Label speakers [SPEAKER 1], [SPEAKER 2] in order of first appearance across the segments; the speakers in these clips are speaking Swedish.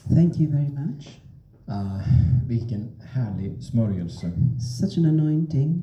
[SPEAKER 1] Thank you very much.
[SPEAKER 2] Vilken härlig smörjelse.
[SPEAKER 1] Such an anointing.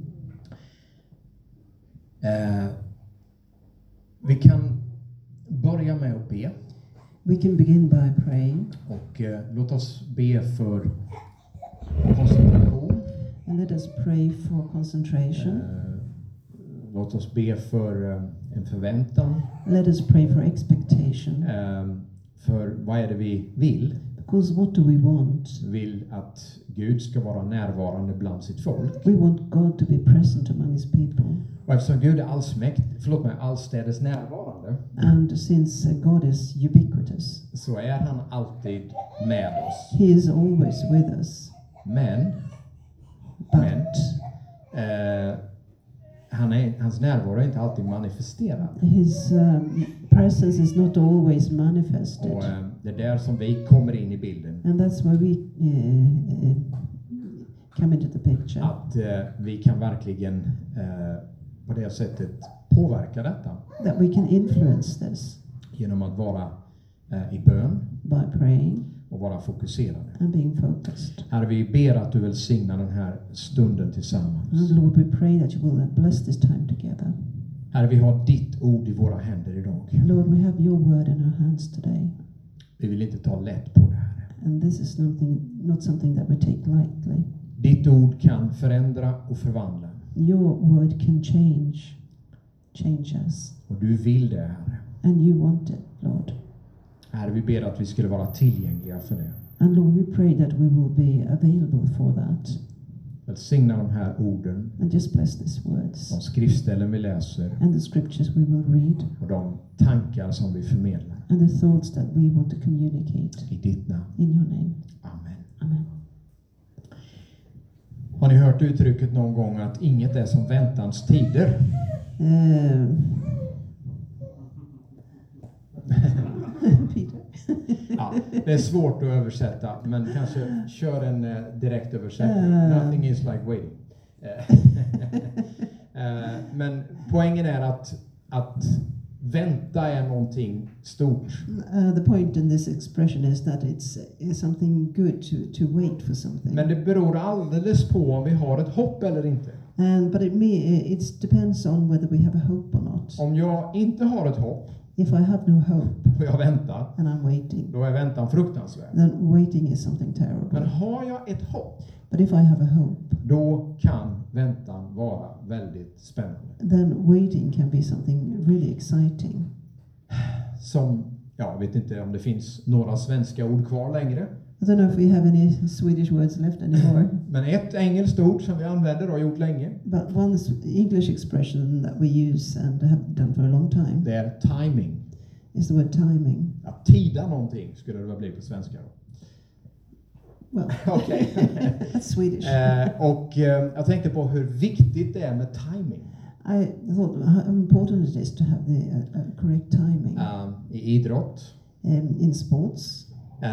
[SPEAKER 2] Vi kan börja med att be.
[SPEAKER 1] We can begin by praying.
[SPEAKER 2] Och låt oss be för koncentration.
[SPEAKER 1] And let us pray for concentration.
[SPEAKER 2] Låt oss be för en förväntan.
[SPEAKER 1] Let us pray for expectation.
[SPEAKER 2] För vad är det vi vill?
[SPEAKER 1] Because what do we want?
[SPEAKER 2] Vi vill att Gud ska vara närvarande bland sitt folk.
[SPEAKER 1] We want God to be present among his people.
[SPEAKER 2] Och eftersom Gud är allstädes närvarande,
[SPEAKER 1] And since God is ubiquitous,
[SPEAKER 2] så är han alltid med oss.
[SPEAKER 1] he is always with us.
[SPEAKER 2] Men hans närvaro är inte alltid manifesterad.
[SPEAKER 1] His presence is not always manifested.
[SPEAKER 2] Och det är där som vi kommer in i bilden.
[SPEAKER 1] And that's why we come into the picture.
[SPEAKER 2] Att vi kan verkligen på det sättet påverka detta.
[SPEAKER 1] That we can influence this
[SPEAKER 2] Genom att vara i bön
[SPEAKER 1] by praying
[SPEAKER 2] och vara fokuserade.
[SPEAKER 1] and being focused.
[SPEAKER 2] Herre, vi ber att du välsignar den här stunden tillsammans.
[SPEAKER 1] And Lord, we pray that you will bless this time together.
[SPEAKER 2] Herre, vi har ditt ord i våra händer idag.
[SPEAKER 1] Lord, we have your word in our hands today.
[SPEAKER 2] Vi vill inte ta lätt på det här.
[SPEAKER 1] And this is not something that we take lightly.
[SPEAKER 2] Ditt ord kan förändra och förvandla.
[SPEAKER 1] Your word can change us.
[SPEAKER 2] Och du vill det, Herre.
[SPEAKER 1] And you want it, Lord.
[SPEAKER 2] Herre, vi ber att vi skulle vara tillgängliga för det.
[SPEAKER 1] And Lord, we pray that we will be available for that.
[SPEAKER 2] Välsigna de här orden,
[SPEAKER 1] And just bless these words.
[SPEAKER 2] de skriftställen vi läser
[SPEAKER 1] And the scriptures we will read.
[SPEAKER 2] och de tankar som vi förmedlar.
[SPEAKER 1] And the thoughts that we want to communicate.
[SPEAKER 2] I ditt namn.
[SPEAKER 1] In your name.
[SPEAKER 2] Amen.
[SPEAKER 1] Amen.
[SPEAKER 2] Har ni hört uttrycket någon gång att inget är som väntans tider?
[SPEAKER 1] Peter.
[SPEAKER 2] Ja, det är svårt att översätta, men kanske kör en direkt översättning. Nothing is like waiting. Men poängen är att vänta är någonting stort.
[SPEAKER 1] The point in this expression is that it's something good to wait for something.
[SPEAKER 2] Men det beror alldeles på om vi har ett hopp eller inte.
[SPEAKER 1] But it depends on whether we have a hope or not.
[SPEAKER 2] Om jag inte har ett hopp
[SPEAKER 1] If I have no hope
[SPEAKER 2] och jag väntar,
[SPEAKER 1] and I'm waiting,
[SPEAKER 2] då är väntan fruktansvärd.
[SPEAKER 1] then waiting is something
[SPEAKER 2] Men
[SPEAKER 1] terrible.
[SPEAKER 2] har jag ett hopp,
[SPEAKER 1] But if I have a hope,
[SPEAKER 2] då kan väntan vara väldigt spännande.
[SPEAKER 1] then waiting can be something really exciting.
[SPEAKER 2] Som, jag vet inte om det finns några svenska ord kvar längre.
[SPEAKER 1] I don't know if we have any Swedish words left anymore.
[SPEAKER 2] Men ett engelskt ord som vi använder och har gjort länge,
[SPEAKER 1] But one English expression that we use and have done for a long time
[SPEAKER 2] det är timing.
[SPEAKER 1] is the word timing.
[SPEAKER 2] Att tida någonting skulle det väl bli på svenska då.
[SPEAKER 1] Well,
[SPEAKER 2] Okej.
[SPEAKER 1] that's Swedish.
[SPEAKER 2] Jag tänkte på hur viktigt det är med timing.
[SPEAKER 1] I thought how important it is to have the correct timing
[SPEAKER 2] I idrott,
[SPEAKER 1] in sports,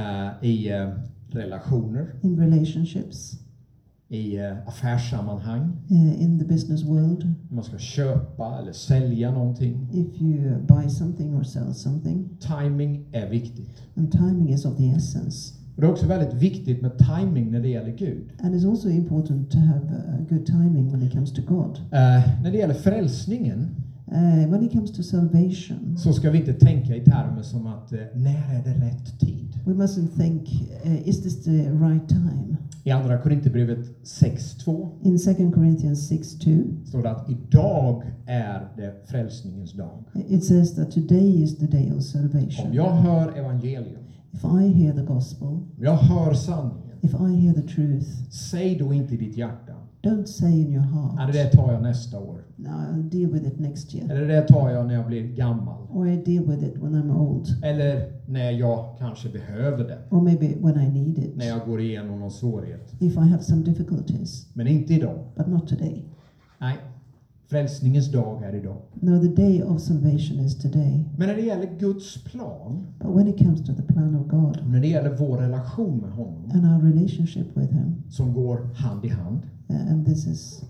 [SPEAKER 2] i relationer,
[SPEAKER 1] in relationships,
[SPEAKER 2] i affärssammanhang.
[SPEAKER 1] In the business world.
[SPEAKER 2] Man ska köpa eller sälja någonting.
[SPEAKER 1] If you buy something or sell something,
[SPEAKER 2] Timing är viktigt.
[SPEAKER 1] and timing is of the essence.
[SPEAKER 2] Och det är också väldigt viktigt med timing när det gäller Gud.
[SPEAKER 1] And it's also important to have good timing when it comes to God.
[SPEAKER 2] När det gäller frälsningen,
[SPEAKER 1] When it comes to salvation,
[SPEAKER 2] så ska vi inte tänka i termer som att när är det rätt tid?
[SPEAKER 1] we mustn't think, is this the right time?
[SPEAKER 2] I andra Korinthierbrevet 6:2
[SPEAKER 1] In 2 Corinthians 6:2,
[SPEAKER 2] står det att idag är det frälsningens dag.
[SPEAKER 1] it says that today is the day of salvation.
[SPEAKER 2] Om jag hör evangelium,
[SPEAKER 1] If I hear the gospel,
[SPEAKER 2] om jag hör sanningen,
[SPEAKER 1] if I hear the truth,
[SPEAKER 2] säg då inte i ditt hjärta,
[SPEAKER 1] don't say in your
[SPEAKER 2] är
[SPEAKER 1] heart,
[SPEAKER 2] det tar jag nästa år?
[SPEAKER 1] no, I'll deal with it next year.
[SPEAKER 2] Eller det tar jag när jag blir gammal?
[SPEAKER 1] Or I deal with it when I'm old.
[SPEAKER 2] Eller när jag kanske behöver det?
[SPEAKER 1] Or maybe when I need it.
[SPEAKER 2] När jag går igenom någon svårighet?
[SPEAKER 1] If I have some difficulties.
[SPEAKER 2] Men inte idag.
[SPEAKER 1] But not today.
[SPEAKER 2] Nej, frälsningens dag är idag.
[SPEAKER 1] No, the day of salvation is today.
[SPEAKER 2] Men när det gäller Guds plan,
[SPEAKER 1] But when it comes to the plan of God
[SPEAKER 2] när det gäller vår relation med honom,
[SPEAKER 1] and our relationship with Him,
[SPEAKER 2] som går hand i hand,
[SPEAKER 1] and this is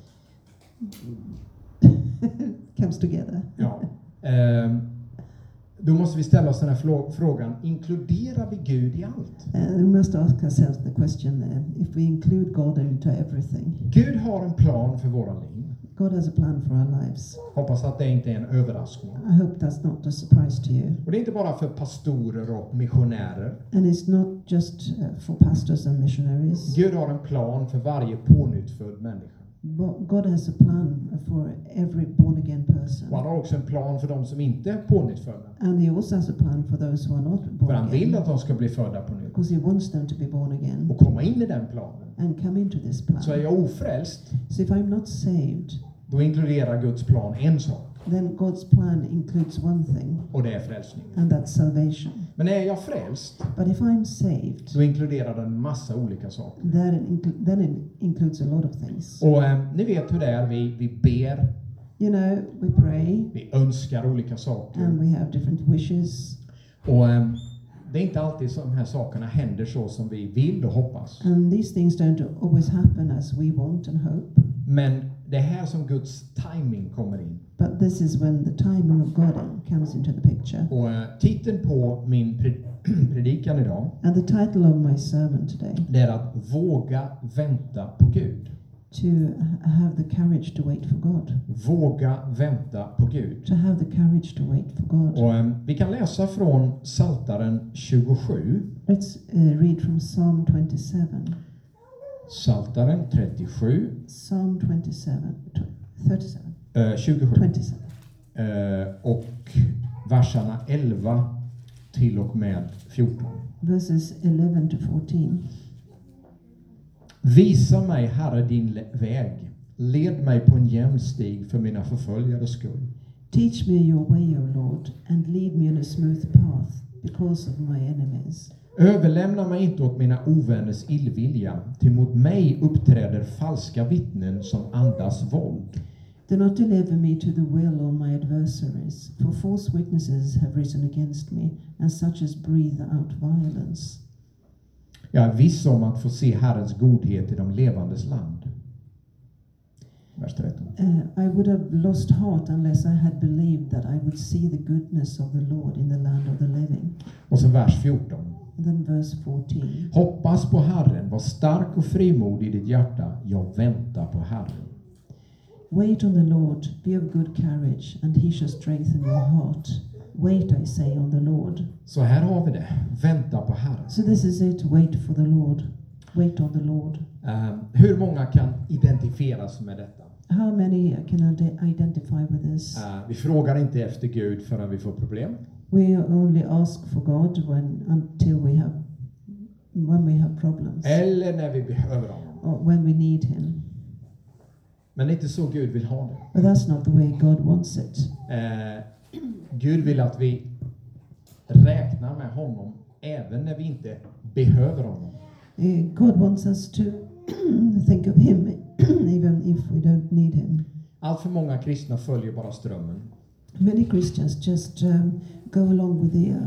[SPEAKER 1] comes together.
[SPEAKER 2] ja, Då måste vi ställa oss den här frågan, inkluderar vi Gud i allt?
[SPEAKER 1] We must ask ourselves the question if we include God into everything.
[SPEAKER 2] Gud har en plan för våra liv.
[SPEAKER 1] God has a plan for our lives.
[SPEAKER 2] Hoppas att det inte är en överraskning.
[SPEAKER 1] I hope that's not a surprise to you.
[SPEAKER 2] Och det är inte bara för pastorer och missionärer.
[SPEAKER 1] And it's not just for pastors and missionaries.
[SPEAKER 2] Gud har en plan för varje pånyttfödd människa.
[SPEAKER 1] God has a plan for every born-again person.
[SPEAKER 2] Och han har också en plan för de som inte är pånyttfödda.
[SPEAKER 1] And he also has a plan for those who are not born
[SPEAKER 2] För han vill
[SPEAKER 1] again.
[SPEAKER 2] att de ska bli födda på nytt.
[SPEAKER 1] Because he wants them to be born again
[SPEAKER 2] Och komma in i den planen.
[SPEAKER 1] and come into this plan.
[SPEAKER 2] Så är jag ofrälst,
[SPEAKER 1] So if I'm not saved,
[SPEAKER 2] då inkluderar Guds plan en sak.
[SPEAKER 1] then God's plan includes one thing,
[SPEAKER 2] Och det är frälsningen.
[SPEAKER 1] and that's salvation.
[SPEAKER 2] Men är jag frälst,
[SPEAKER 1] But if I'm saved,
[SPEAKER 2] då inkluderar den massa olika saker.
[SPEAKER 1] then it includes a lot of things.
[SPEAKER 2] Och ni vet hur det är, vi ber,
[SPEAKER 1] You know, we pray,
[SPEAKER 2] vi önskar olika saker.
[SPEAKER 1] and we have different wishes,
[SPEAKER 2] Och det är inte alltid som de här sakerna händer så som vi vill och hoppas.
[SPEAKER 1] and these things don't always happen as we want and hope.
[SPEAKER 2] Men det är här som Guds timing kommer in.
[SPEAKER 1] But this is when the timing of God comes into the picture.
[SPEAKER 2] Och titeln på min predikan idag,
[SPEAKER 1] And the title of my sermon today,
[SPEAKER 2] det är att våga vänta på Gud.
[SPEAKER 1] to have the courage to wait for God.
[SPEAKER 2] Våga vänta på Gud.
[SPEAKER 1] To have the courage to wait for God.
[SPEAKER 2] Och vi kan läsa från Psaltaren 27.
[SPEAKER 1] Let's read from Psalm 27.
[SPEAKER 2] Psaltaren 37.
[SPEAKER 1] Psalm 37.
[SPEAKER 2] 27.
[SPEAKER 1] 27.
[SPEAKER 2] Och verserna 11 till och med 14.
[SPEAKER 1] Verses 11 to 14.
[SPEAKER 2] Visa mig, Herre, din väg. Led mig på en jämn stig för mina förföljares skull.
[SPEAKER 1] Teach me your way, O Lord, and lead me on a smooth path because of my enemies.
[SPEAKER 2] Överlämna mig inte åt mina ovänners illvilja, ty mot mig uppträder falska vittnen som andas våld.
[SPEAKER 1] Do not deliver me to the will of my adversaries, for false witnesses have risen against me, and such as breathe out violence.
[SPEAKER 2] Jag är viss om att få se Herrens godhet i de levandes land. Vers 13.
[SPEAKER 1] I would have lost heart unless I had believed that I would see the goodness of the Lord in the land of the living.
[SPEAKER 2] Och så vers 14.
[SPEAKER 1] And then verse 14.
[SPEAKER 2] Hoppas på Herren, var stark och frimodig i ditt hjärta. Jag väntar på Herren.
[SPEAKER 1] Wait on the Lord, be of good courage, and he shall strengthen your heart. Wait, I say, on the Lord.
[SPEAKER 2] Så här har vi det. Vänta på Herren.
[SPEAKER 1] So this is it, wait for the Lord. Wait on the Lord.
[SPEAKER 2] Hur många kan identifiera sig med detta?
[SPEAKER 1] How many can identify with this?
[SPEAKER 2] Vi frågar inte efter Gud förrän vi får problem.
[SPEAKER 1] We only ask for God when we have problems,
[SPEAKER 2] Eller när vi behöver honom.
[SPEAKER 1] or when we need him.
[SPEAKER 2] Men det är inte så Gud vill ha det.
[SPEAKER 1] But that's not the way God wants it.
[SPEAKER 2] Gud vill att vi räknar med honom även när vi inte behöver honom.
[SPEAKER 1] God wants us to think of him even if we don't need him.
[SPEAKER 2] Allt för många kristna följer bara strömmen.
[SPEAKER 1] Many Christians just go along with the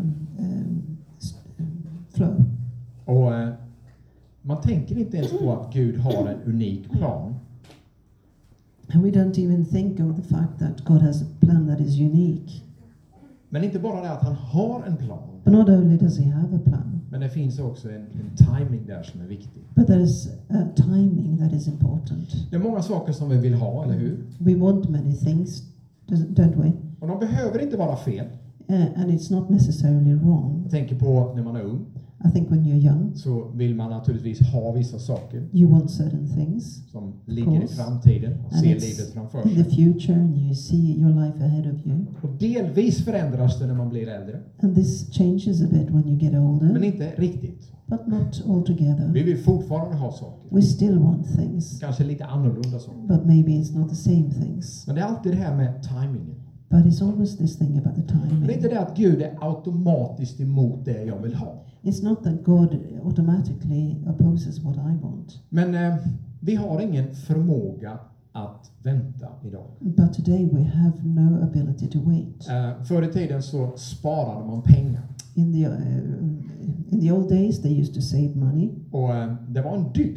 [SPEAKER 1] flow.
[SPEAKER 2] Och man tänker inte ens på att Gud har en unik plan.
[SPEAKER 1] And we don't even think of the fact that God has a plan that is unique.
[SPEAKER 2] Men inte bara det att han har en plan.
[SPEAKER 1] But not only does he have a plan,
[SPEAKER 2] Men det finns också en timing där som är viktig.
[SPEAKER 1] but there is a timing that is important.
[SPEAKER 2] Det är många saker som vi vill ha, eller hur?
[SPEAKER 1] We want many things, don't we?
[SPEAKER 2] Och de behöver inte vara fel.
[SPEAKER 1] And it's not necessarily wrong.
[SPEAKER 2] Jag tänker på när man är ung,
[SPEAKER 1] I think when you're young,
[SPEAKER 2] så vill man naturligtvis ha vissa saker
[SPEAKER 1] you want certain things
[SPEAKER 2] som ligger i
[SPEAKER 1] course.
[SPEAKER 2] framtiden och
[SPEAKER 1] And
[SPEAKER 2] ser
[SPEAKER 1] it's
[SPEAKER 2] livet framför
[SPEAKER 1] in the
[SPEAKER 2] sig.
[SPEAKER 1] future, and you see your life ahead of you.
[SPEAKER 2] Och delvis förändras det när man blir äldre,
[SPEAKER 1] And this changes a bit when you get older,
[SPEAKER 2] men inte riktigt.
[SPEAKER 1] but not altogether.
[SPEAKER 2] Vi vill fortfarande ha saker,
[SPEAKER 1] We still want things,
[SPEAKER 2] kanske lite annorlunda saker.
[SPEAKER 1] but maybe it's not the same things.
[SPEAKER 2] Men det är alltid det här med timingen.
[SPEAKER 1] But it's always this thing about the
[SPEAKER 2] Men det är inte
[SPEAKER 1] timing.
[SPEAKER 2] det att Gud är automatiskt emot det jag vill ha.
[SPEAKER 1] It's not that God automatically opposes what I want.
[SPEAKER 2] Men vi har ingen förmåga att vänta idag.
[SPEAKER 1] But today we have no ability to wait.
[SPEAKER 2] Förr i tiden så sparade man pengar.
[SPEAKER 1] In the old days, they used to save money.
[SPEAKER 2] Och det var en dygd.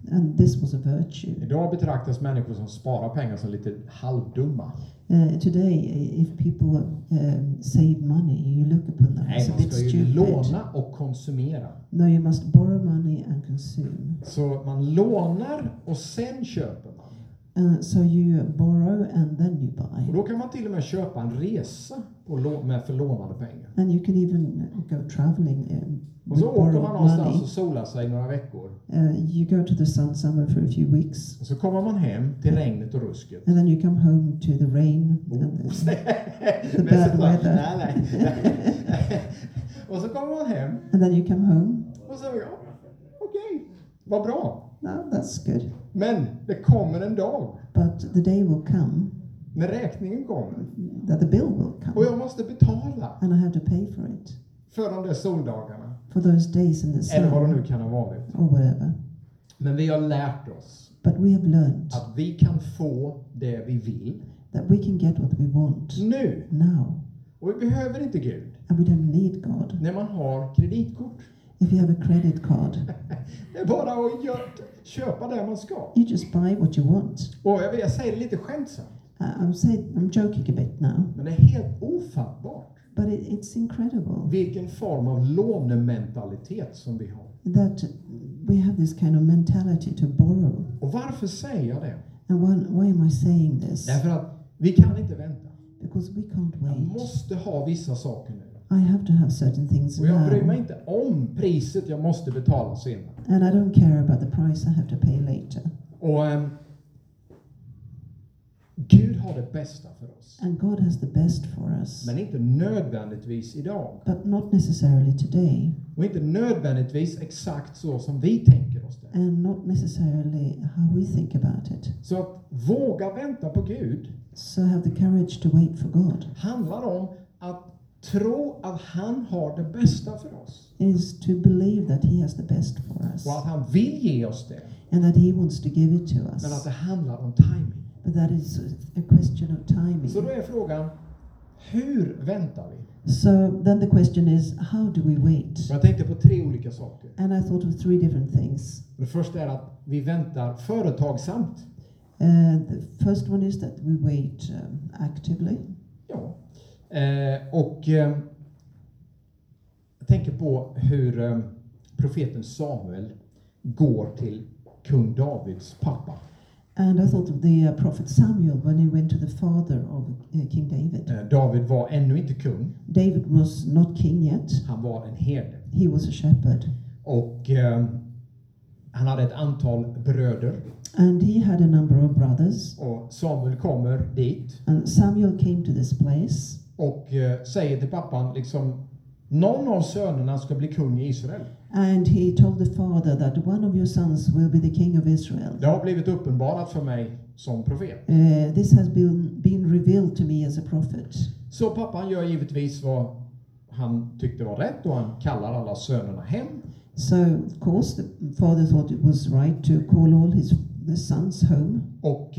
[SPEAKER 1] And this was a virtue.
[SPEAKER 2] Idag betraktas människor som sparar pengar som lite halvdumma.
[SPEAKER 1] Today, if people save money, you look upon them
[SPEAKER 2] Nej,
[SPEAKER 1] as a
[SPEAKER 2] man
[SPEAKER 1] bit
[SPEAKER 2] ska ju
[SPEAKER 1] stupid.
[SPEAKER 2] låna och konsumera.
[SPEAKER 1] No, you must borrow money and consume.
[SPEAKER 2] Så man lånar och sen köper man.
[SPEAKER 1] So you borrow and then you
[SPEAKER 2] Och
[SPEAKER 1] buy.
[SPEAKER 2] då kan man till och med köpa en resa med förlånade pengar.
[SPEAKER 1] And you can even go traveling
[SPEAKER 2] Och
[SPEAKER 1] with
[SPEAKER 2] så åker man
[SPEAKER 1] borrowed
[SPEAKER 2] någonstans
[SPEAKER 1] money.
[SPEAKER 2] och solar sig några veckor.
[SPEAKER 1] You go to the sun somewhere for a few weeks.
[SPEAKER 2] Och så kommer man hem till regnet och rusket.
[SPEAKER 1] And then you come home to the rain and the bad weather.
[SPEAKER 2] Nej. Och så kommer man hem
[SPEAKER 1] And then you come home.
[SPEAKER 2] och så okej, vad bra.
[SPEAKER 1] No, that's good.
[SPEAKER 2] Men det kommer en dag
[SPEAKER 1] But the day will come
[SPEAKER 2] när räkningen kommer.
[SPEAKER 1] that the bill will
[SPEAKER 2] Och
[SPEAKER 1] come.
[SPEAKER 2] jag måste betala
[SPEAKER 1] And I have to pay for it.
[SPEAKER 2] för de där soldagarna.
[SPEAKER 1] For those days in the
[SPEAKER 2] Eller vad det
[SPEAKER 1] sun
[SPEAKER 2] nu kan ha varit.
[SPEAKER 1] or whatever.
[SPEAKER 2] Men vi har lärt oss
[SPEAKER 1] But we have learned
[SPEAKER 2] att vi kan få det vi vill
[SPEAKER 1] that we can get what we want
[SPEAKER 2] nu.
[SPEAKER 1] now.
[SPEAKER 2] Och vi behöver inte Gud
[SPEAKER 1] And we don't need God.
[SPEAKER 2] när man har kreditkort.
[SPEAKER 1] If you have a credit card,
[SPEAKER 2] Det är bara att köpa det man ska.
[SPEAKER 1] you just buy what you want.
[SPEAKER 2] Och jag säger det lite skämtsamt.
[SPEAKER 1] I'm joking a bit now,
[SPEAKER 2] Men det är helt ofattbart
[SPEAKER 1] but it's incredible
[SPEAKER 2] vilken form av lånementalitet som vi har.
[SPEAKER 1] that we have this kind of mentality to borrow.
[SPEAKER 2] Och varför säger jag det?
[SPEAKER 1] And why am I saying this?
[SPEAKER 2] Därför att vi kan inte vänta.
[SPEAKER 1] Because we can't
[SPEAKER 2] Jag
[SPEAKER 1] wait.
[SPEAKER 2] måste ha vissa saker nu.
[SPEAKER 1] I have to have certain things
[SPEAKER 2] Och jag bryr mig
[SPEAKER 1] now.
[SPEAKER 2] inte om priset jag måste betala senare.
[SPEAKER 1] And I don't care about the price I have to pay later.
[SPEAKER 2] Och Gud har det bästa för oss.
[SPEAKER 1] And God has the best for us.
[SPEAKER 2] Men inte nödvändigtvis idag.
[SPEAKER 1] But not necessarily today.
[SPEAKER 2] Och inte nödvändigtvis exakt så som vi tänker oss det.
[SPEAKER 1] And not necessarily how we think about it.
[SPEAKER 2] Så att våga vänta på Gud
[SPEAKER 1] So have the courage to wait for God
[SPEAKER 2] handlar om att tro att han har det bästa för oss.
[SPEAKER 1] is to believe that He has the best for us.
[SPEAKER 2] Och att han vill ge oss det.
[SPEAKER 1] And that He wants to give it to
[SPEAKER 2] Men att
[SPEAKER 1] us.
[SPEAKER 2] det handlar om timing.
[SPEAKER 1] But that is a question of timing.
[SPEAKER 2] Så då är frågan, hur väntar vi?
[SPEAKER 1] So then the question is, how do we wait?
[SPEAKER 2] Jag tänkte på 3 olika saker.
[SPEAKER 1] And I thought of 3 different things.
[SPEAKER 2] Det första är att vi väntar företagsamt.
[SPEAKER 1] The first one is that we wait actively.
[SPEAKER 2] Ja. Jag tänker på hur profeten Samuel går till kung Davids pappa.
[SPEAKER 1] And I thought of the prophet Samuel when he went to the father of King David.
[SPEAKER 2] David var ännu inte kung.
[SPEAKER 1] David was not king yet.
[SPEAKER 2] Han var en herde.
[SPEAKER 1] He was a shepherd.
[SPEAKER 2] Och han hade ett antal bröder.
[SPEAKER 1] And he had a number of brothers.
[SPEAKER 2] Och Samuel kommer dit
[SPEAKER 1] And Samuel came to this place.
[SPEAKER 2] och säger till pappan liksom, någon av sönerna ska bli kung i Israel.
[SPEAKER 1] And he told the father that one of your sons will be the king of Israel.
[SPEAKER 2] Det har blivit uppenbarat för mig som profet.
[SPEAKER 1] This has been revealed to me as a prophet.
[SPEAKER 2] Så pappan gör givetvis vad han tyckte var rätt och han kallar alla sönerna hem.
[SPEAKER 1] So, of course, the father thought it was right to call all the sons home.
[SPEAKER 2] Och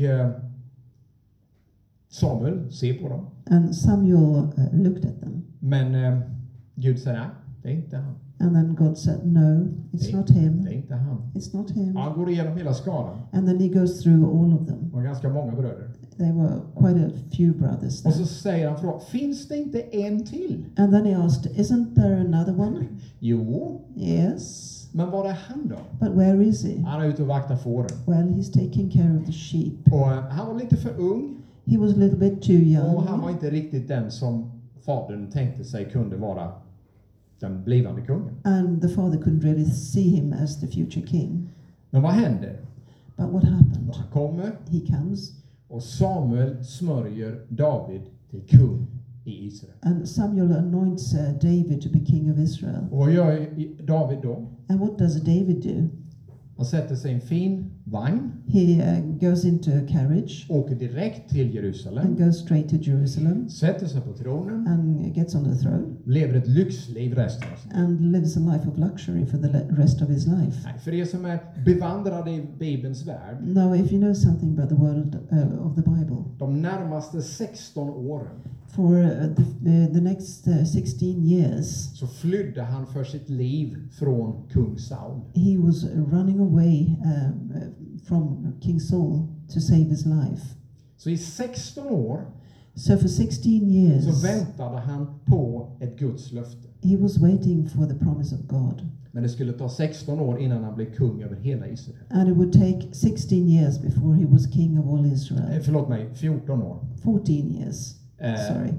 [SPEAKER 2] Samuel ser på dem.
[SPEAKER 1] And Samuel looked at them.
[SPEAKER 2] Men Gud säger, nej, det är inte han.
[SPEAKER 1] And then God said, no, it's not him.
[SPEAKER 2] Det är inte han.
[SPEAKER 1] It's not him.
[SPEAKER 2] Han går igenom hela skalan.
[SPEAKER 1] And then he goes through all of them.
[SPEAKER 2] Det var ganska många bröder.
[SPEAKER 1] There were quite a few brothers
[SPEAKER 2] Och
[SPEAKER 1] there.
[SPEAKER 2] så säger han, finns det inte en till?
[SPEAKER 1] And then he asked, isn't there another one?
[SPEAKER 2] Jo,
[SPEAKER 1] Yes.
[SPEAKER 2] men var är han då?
[SPEAKER 1] But where is he?
[SPEAKER 2] Han är ute och vaktar fåren.
[SPEAKER 1] Well, he's taking care of the sheep.
[SPEAKER 2] Och han var lite för ung.
[SPEAKER 1] He was a little bit too
[SPEAKER 2] Och han var
[SPEAKER 1] young.
[SPEAKER 2] inte riktigt den som fadern tänkte sig kunde vara den blivande kungen.
[SPEAKER 1] And the father couldn't really see him as the future king.
[SPEAKER 2] Men vad händer?
[SPEAKER 1] But what happened?
[SPEAKER 2] Han kommer
[SPEAKER 1] He comes,
[SPEAKER 2] och Samuel smörjer David till kung i Israel.
[SPEAKER 1] and Samuel anoints David to be king of Israel.
[SPEAKER 2] Och vad gör David då?
[SPEAKER 1] And what does David do?
[SPEAKER 2] Han sätter sig i en fin vagn,
[SPEAKER 1] He goes into a carriage
[SPEAKER 2] åker direkt till Jerusalem,
[SPEAKER 1] and goes straight to Jerusalem
[SPEAKER 2] sätter sig på tronen,
[SPEAKER 1] and gets on the throne
[SPEAKER 2] lever ett lyxliv resten av sitt liv.
[SPEAKER 1] and lives a life of luxury for the rest of his life.
[SPEAKER 2] Nej, för er som är bevandrade i Bibelns värld,
[SPEAKER 1] Now, if you know something about the world of the Bible,
[SPEAKER 2] de närmaste 16 åren
[SPEAKER 1] for the next 16 years,
[SPEAKER 2] så flydde han för sitt liv från kung Saul.
[SPEAKER 1] he was running away from King Saul to save his life.
[SPEAKER 2] Så i 16 år
[SPEAKER 1] So for 16 years,
[SPEAKER 2] så väntade han på ett Guds löfte.
[SPEAKER 1] he was waiting for the promise of God.
[SPEAKER 2] Men det skulle ta 16 år innan han blev kung över hela Israel.
[SPEAKER 1] And it would take 16 years before he was king of all Israel.
[SPEAKER 2] Förlåt mig, 14 år.
[SPEAKER 1] 14 years. Sorry.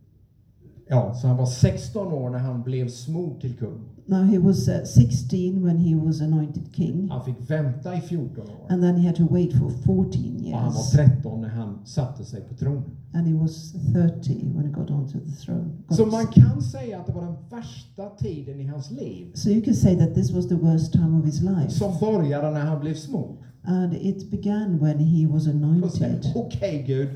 [SPEAKER 2] Ja, så han var 16 år när han blev smord till kung.
[SPEAKER 1] Now he was 16 when he was anointed king.
[SPEAKER 2] Han fick vänta i 14 år.
[SPEAKER 1] And then he had to wait for 14
[SPEAKER 2] Och han
[SPEAKER 1] years.
[SPEAKER 2] var 13 när han satte sig på tronen.
[SPEAKER 1] And he was 30 when he got onto the throne.
[SPEAKER 2] Så man kan säga att det var den värsta tiden i hans liv.
[SPEAKER 1] So you can say that this was the worst time of his life.
[SPEAKER 2] Som började när han blev smord.
[SPEAKER 1] And it began when he was anointed.
[SPEAKER 2] Okej, Gud,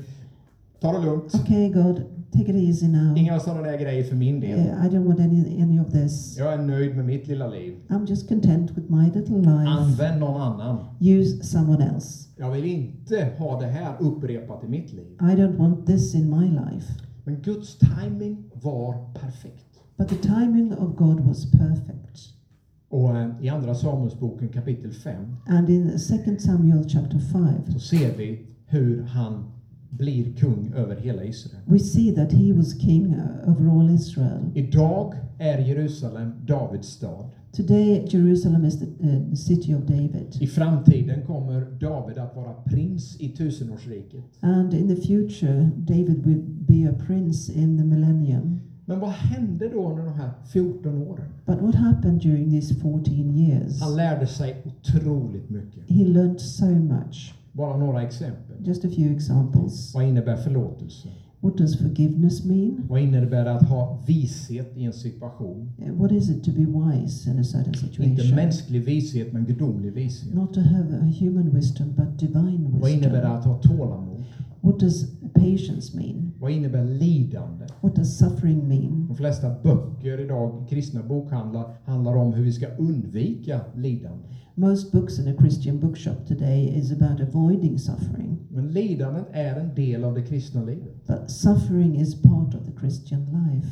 [SPEAKER 2] ta det lugnt.
[SPEAKER 1] Okay, God, take it easy now.
[SPEAKER 2] Inga sådana där grejer för min del.
[SPEAKER 1] I don't want any of this.
[SPEAKER 2] Jag är nöjd med mitt lilla liv.
[SPEAKER 1] I'm just content with my little life.
[SPEAKER 2] Använd någon annan.
[SPEAKER 1] Use someone else.
[SPEAKER 2] Jag vill inte ha det här upprepat i mitt liv.
[SPEAKER 1] I don't want this in my life.
[SPEAKER 2] Men Guds timing var perfekt.
[SPEAKER 1] But the timing of God was perfect.
[SPEAKER 2] Och i andra Samuelsboken kapitel 5
[SPEAKER 1] And in 2 Samuel chapter 5,
[SPEAKER 2] så ser vi hur han blir kung över hela Israel.
[SPEAKER 1] we see that he was king over all Israel.
[SPEAKER 2] Idag är Jerusalem Davids stad.
[SPEAKER 1] Today, Jerusalem is the city of David.
[SPEAKER 2] I framtiden kommer David att vara prins i tusenårsriket.
[SPEAKER 1] And in the future, David will be a prince in the millennium.
[SPEAKER 2] Men vad hände då under de här 14 åren?
[SPEAKER 1] But what happened during these 14 years?
[SPEAKER 2] Han lärde sig otroligt mycket.
[SPEAKER 1] He learned so much.
[SPEAKER 2] Bara några exempel.
[SPEAKER 1] Just a few examples.
[SPEAKER 2] Vad innebär förlåtelse?
[SPEAKER 1] What does forgiveness mean?
[SPEAKER 2] Vad innebär det att ha vishet i en situation?
[SPEAKER 1] What is it to be wise in a certain
[SPEAKER 2] Inte
[SPEAKER 1] situation?
[SPEAKER 2] mänsklig vishet, men gudomlig vishet.
[SPEAKER 1] Not to have a human wisdom, but divine
[SPEAKER 2] Vad innebär det
[SPEAKER 1] wisdom.
[SPEAKER 2] att ha tålamod?
[SPEAKER 1] What does patience mean?
[SPEAKER 2] Vad innebär lidande?
[SPEAKER 1] What does suffering mean?
[SPEAKER 2] De flesta böcker idag, kristna bokhandlar, handlar om hur vi ska undvika lidande.
[SPEAKER 1] Most books in a Christian bookshop today is about avoiding suffering.
[SPEAKER 2] Men lidandet är en del av det kristna livet.
[SPEAKER 1] But suffering is part of the Christian life.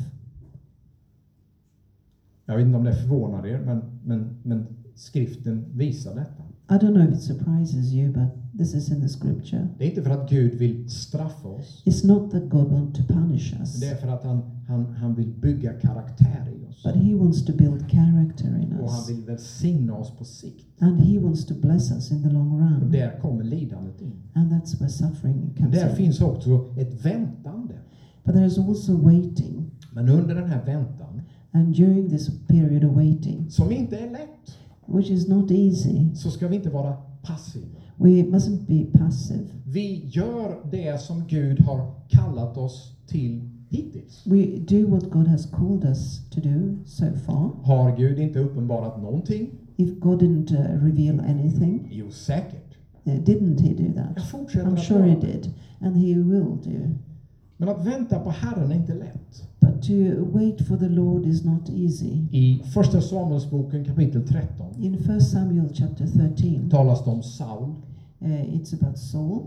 [SPEAKER 2] Jag vet inte om det förvånar er, men skriften visar detta.
[SPEAKER 1] I don't know if it surprises you, but this is in the scripture.
[SPEAKER 2] Det är inte för att Gud vill straffa oss.
[SPEAKER 1] It's not that God wants to punish us,
[SPEAKER 2] Det är för att han vill bygga karaktär i oss.
[SPEAKER 1] but he wants to build character in
[SPEAKER 2] Och han
[SPEAKER 1] us.
[SPEAKER 2] vill välsigna oss på sikt.
[SPEAKER 1] And he wants to bless us in the long
[SPEAKER 2] Och
[SPEAKER 1] run.
[SPEAKER 2] där kommer lidandet in.
[SPEAKER 1] And that's where suffering
[SPEAKER 2] Men
[SPEAKER 1] comes
[SPEAKER 2] där
[SPEAKER 1] in.
[SPEAKER 2] finns också ett väntande.
[SPEAKER 1] But there is also waiting.
[SPEAKER 2] Men under den här väntan,
[SPEAKER 1] And during this period of waiting,
[SPEAKER 2] som inte är lätt,
[SPEAKER 1] which is not easy,
[SPEAKER 2] så ska vi inte vara passiva.
[SPEAKER 1] we mustn't be passive.
[SPEAKER 2] Vi gör det som Gud har kallat oss till hittills.
[SPEAKER 1] We do what God has called us to do so far.
[SPEAKER 2] Har Gud inte uppenbarat någonting?
[SPEAKER 1] If God didn't reveal anything,
[SPEAKER 2] Jo, säkert.
[SPEAKER 1] didn't he do that?
[SPEAKER 2] Jag fortsätter
[SPEAKER 1] I'm
[SPEAKER 2] att
[SPEAKER 1] sure
[SPEAKER 2] göra
[SPEAKER 1] he
[SPEAKER 2] det.
[SPEAKER 1] did. And he will do.
[SPEAKER 2] Men att vänta på Herren är inte lätt.
[SPEAKER 1] But to wait for the Lord is not easy.
[SPEAKER 2] I första Samuelsboken kapitel 13
[SPEAKER 1] In 1 Samuel chapter 13,
[SPEAKER 2] talas det om Saul.
[SPEAKER 1] it's about Saul.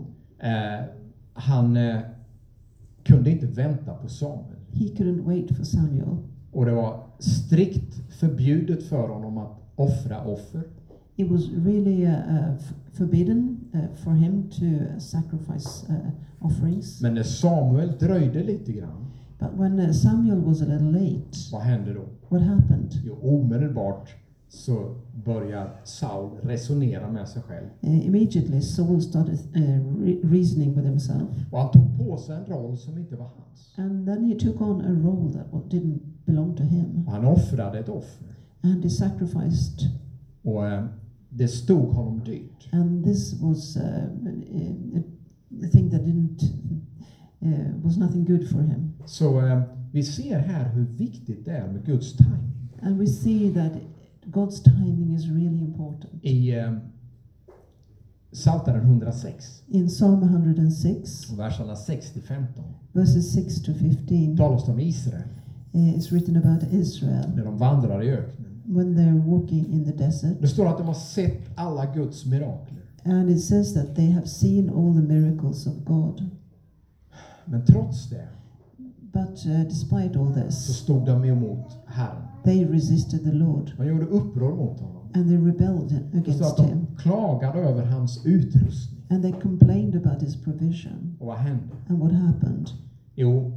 [SPEAKER 2] Han kunde inte vänta på Samuel.
[SPEAKER 1] He couldn't wait for Samuel.
[SPEAKER 2] Och det var strikt förbjudet för honom att offra offer.
[SPEAKER 1] It was really forbidden for him to sacrifice offerings.
[SPEAKER 2] Men när Samuel dröjde lite grann,
[SPEAKER 1] But when Samuel was a little late,
[SPEAKER 2] vad hände då?
[SPEAKER 1] what happened?
[SPEAKER 2] Jo, omedelbart så börjar Saul resonera med sig själv.
[SPEAKER 1] Immediately Saul started reasoning with himself.
[SPEAKER 2] Och han tog på sig en roll som inte var hans.
[SPEAKER 1] And then he took on a role that didn't belong to him.
[SPEAKER 2] Och han offrade ett offer.
[SPEAKER 1] And he sacrificed.
[SPEAKER 2] Och det stod honom dyrt.
[SPEAKER 1] And this was a thing that was nothing good for him.
[SPEAKER 2] Så vi ser här hur viktigt det är med Guds timing.
[SPEAKER 1] And we see that God's timing is really important.
[SPEAKER 2] Psaltaren 106,
[SPEAKER 1] In Psalm 106,
[SPEAKER 2] och verserna 6-15,
[SPEAKER 1] verses 6 to 15,
[SPEAKER 2] talas det om Israel,
[SPEAKER 1] it's written about Israel
[SPEAKER 2] när de vandrar i öknen.
[SPEAKER 1] when they're walking in the desert.
[SPEAKER 2] Det står att de har sett alla Guds mirakler.
[SPEAKER 1] And it says that they have seen all the miracles of God.
[SPEAKER 2] Men trots det
[SPEAKER 1] But despite all
[SPEAKER 2] så
[SPEAKER 1] this,
[SPEAKER 2] stod de emot Herren.
[SPEAKER 1] they resisted the Lord
[SPEAKER 2] De gjorde uppror mot honom.
[SPEAKER 1] and they rebelled
[SPEAKER 2] Det står att
[SPEAKER 1] against him.
[SPEAKER 2] de klagade över hans utrustning.
[SPEAKER 1] And they complained about his provision.
[SPEAKER 2] Och vad hände?
[SPEAKER 1] And what happened?
[SPEAKER 2] Jo,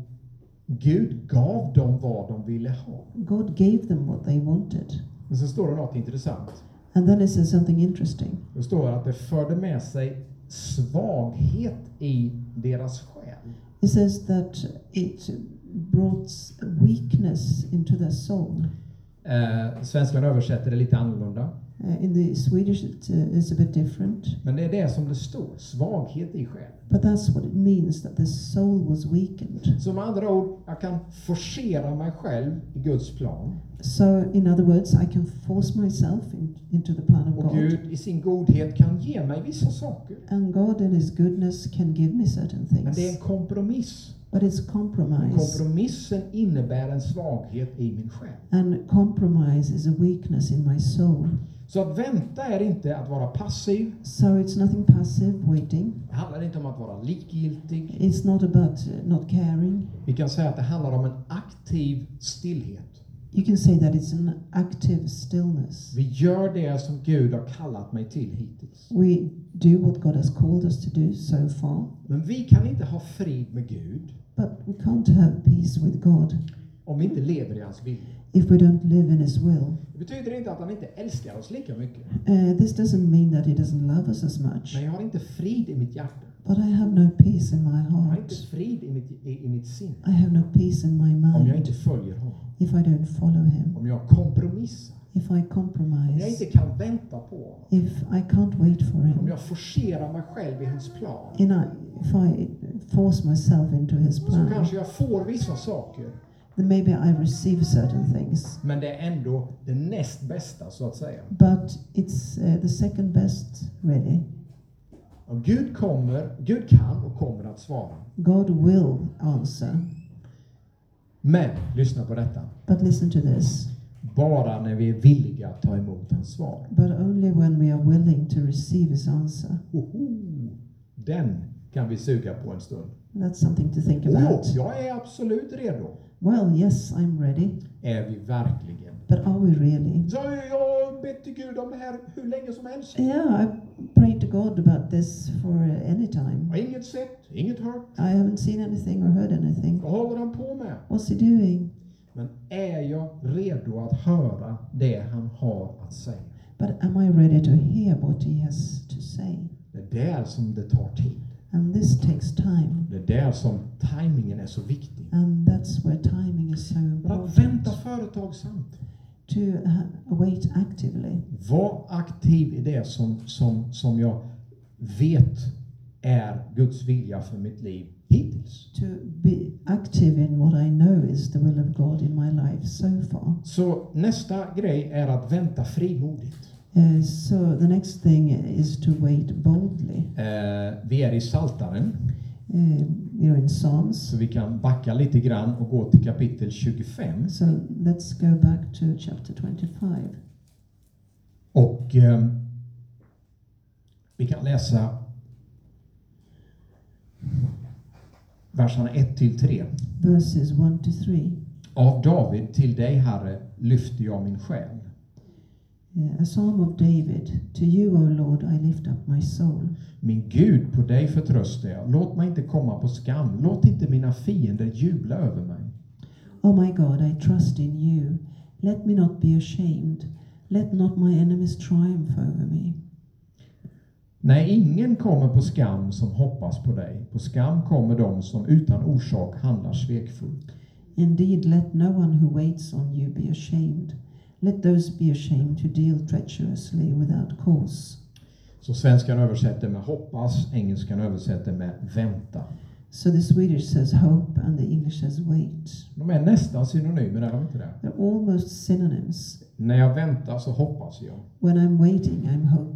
[SPEAKER 2] Gud gav dem vad de ville ha.
[SPEAKER 1] God gave them what they wanted.
[SPEAKER 2] Men så står det något intressant.
[SPEAKER 1] And then it says something interesting.
[SPEAKER 2] Det står att det förde med sig svaghet i deras själ.
[SPEAKER 1] It says that it brought weakness into their soul.
[SPEAKER 2] Svenskan översätter det lite annorlunda.
[SPEAKER 1] In the Swedish it is a bit different.
[SPEAKER 2] Men det är det som det står. Svaghet i själen.
[SPEAKER 1] But that's what it means, that the soul was weakened.
[SPEAKER 2] Så med andra ord, jag kan forcera mig själv i Guds plan.
[SPEAKER 1] So, in other words, I can force myself into the plan of
[SPEAKER 2] Och
[SPEAKER 1] God.
[SPEAKER 2] Gud i sin godhet kan ge mig vissa saker.
[SPEAKER 1] And God in His goodness can give me certain
[SPEAKER 2] Men
[SPEAKER 1] things.
[SPEAKER 2] det är en kompromiss.
[SPEAKER 1] But it's compromise.
[SPEAKER 2] Kompromissen innebär en svaghet i min själ.
[SPEAKER 1] And compromise is a weakness in my soul.
[SPEAKER 2] Så att vänta är inte att vara passiv.
[SPEAKER 1] So it's nothing passive, waiting.
[SPEAKER 2] Det handlar inte om att vara likgiltig.
[SPEAKER 1] It's not about not caring.
[SPEAKER 2] Vi kan säga att det handlar om en aktiv stillhet.
[SPEAKER 1] You can say that it's an active stillness.
[SPEAKER 2] Vi gör det som Gud har kallat mig till hittills.
[SPEAKER 1] We do what God has called us to do so far.
[SPEAKER 2] Men vi kan inte ha frid med Gud
[SPEAKER 1] But we can't have peace with God
[SPEAKER 2] om vi inte lever i hans vilja.
[SPEAKER 1] if we don't live in His will.
[SPEAKER 2] Det betyder inte att han inte älskar oss lika mycket.
[SPEAKER 1] This doesn't mean that He doesn't love us as much.
[SPEAKER 2] Men jag har inte frid i mitt hjärta.
[SPEAKER 1] But I have no peace in my
[SPEAKER 2] Jag har
[SPEAKER 1] heart.
[SPEAKER 2] inte frid i mitt sinne.
[SPEAKER 1] I have no peace in my
[SPEAKER 2] Om jag
[SPEAKER 1] mind
[SPEAKER 2] inte följer honom.
[SPEAKER 1] if I don't follow Him.
[SPEAKER 2] Om jag kompromissar.
[SPEAKER 1] If I
[SPEAKER 2] Om jag
[SPEAKER 1] compromise.
[SPEAKER 2] inte kan vänta på honom.
[SPEAKER 1] If I can't wait for
[SPEAKER 2] Om
[SPEAKER 1] Him.
[SPEAKER 2] jag forcerar mig själv i hans plan.
[SPEAKER 1] If I force myself into His
[SPEAKER 2] Så
[SPEAKER 1] plan,
[SPEAKER 2] kanske jag får vissa saker.
[SPEAKER 1] then maybe I receive certain things.
[SPEAKER 2] Men det är ändå det näst bästa så att säga.
[SPEAKER 1] But it's the second best, really.
[SPEAKER 2] Och Gud kan och kommer att svara.
[SPEAKER 1] God will answer.
[SPEAKER 2] Men, lyssna på detta.
[SPEAKER 1] But listen to this.
[SPEAKER 2] Bara när vi är villiga att ta emot hans svar.
[SPEAKER 1] But only when we are willing to receive His answer.
[SPEAKER 2] Den kan vi suga på en stund.
[SPEAKER 1] That's something to think
[SPEAKER 2] Jo,
[SPEAKER 1] about.
[SPEAKER 2] jag är absolut redo.
[SPEAKER 1] Well, yes, I'm ready.
[SPEAKER 2] Är vi verkligen?
[SPEAKER 1] But are we really?
[SPEAKER 2] Så jag har bett till Gud om det här hur länge som helst.
[SPEAKER 1] Yeah, I've prayed to God about this for any
[SPEAKER 2] Jag
[SPEAKER 1] time.
[SPEAKER 2] har inget sett, inget hört.
[SPEAKER 1] I haven't seen anything or heard anything.
[SPEAKER 2] Vad håller han på med?
[SPEAKER 1] What's He doing?
[SPEAKER 2] Men är jag redo att höra det han har att säga?
[SPEAKER 1] But am I ready to hear what He has to say?
[SPEAKER 2] Det är där som det tar tid.
[SPEAKER 1] And this takes time.
[SPEAKER 2] Det är där som timingen är så viktig.
[SPEAKER 1] And that's where timing is so
[SPEAKER 2] Men att
[SPEAKER 1] important.
[SPEAKER 2] vänta företagsamt.
[SPEAKER 1] To wait actively.
[SPEAKER 2] Var aktiv i det som jag vet är Guds vilja för mitt liv hittills.
[SPEAKER 1] To be active in what I know is the will of God in my life so far.
[SPEAKER 2] Så nästa grej är att vänta frimodigt.
[SPEAKER 1] So the next thing is to wait boldly.
[SPEAKER 2] Vi är i Psaltaren,
[SPEAKER 1] You're in Psalms.
[SPEAKER 2] så vi kan backa lite grann och gå till kapitel 25.
[SPEAKER 1] So let's go back to chapter 25.
[SPEAKER 2] Och vi kan läsa verserna 1-3.
[SPEAKER 1] Verses 1 to 3.
[SPEAKER 2] Av David till dig, Herre, lyfter jag min själ.
[SPEAKER 1] A psalm of David. To you, O Lord, I lift up my soul.
[SPEAKER 2] Min Gud, på dig förtröstar jag. Låt mig inte komma på skam. Låt inte mina fiender jubla över mig.
[SPEAKER 1] O my God, I trust in you. Let me not be ashamed. Let not my enemies triumph over me.
[SPEAKER 2] Nej, ingen kommer på skam som hoppas på dig. På skam kommer de som utan orsak handlar svekfullt.
[SPEAKER 1] Indeed, let no one who waits on you be ashamed. Let those be ashamed who deal treacherously without cause.
[SPEAKER 2] Så svenskan översätter med hoppas, engelskan översätter med vänta.
[SPEAKER 1] So the Swedish says hope and the English says wait.
[SPEAKER 2] De är nästan synonymer, är de inte det?
[SPEAKER 1] They're almost synonyms.
[SPEAKER 2] När jag väntar så hoppas jag.
[SPEAKER 1] When I'm waiting, I'm hoping.
[SPEAKER 2] När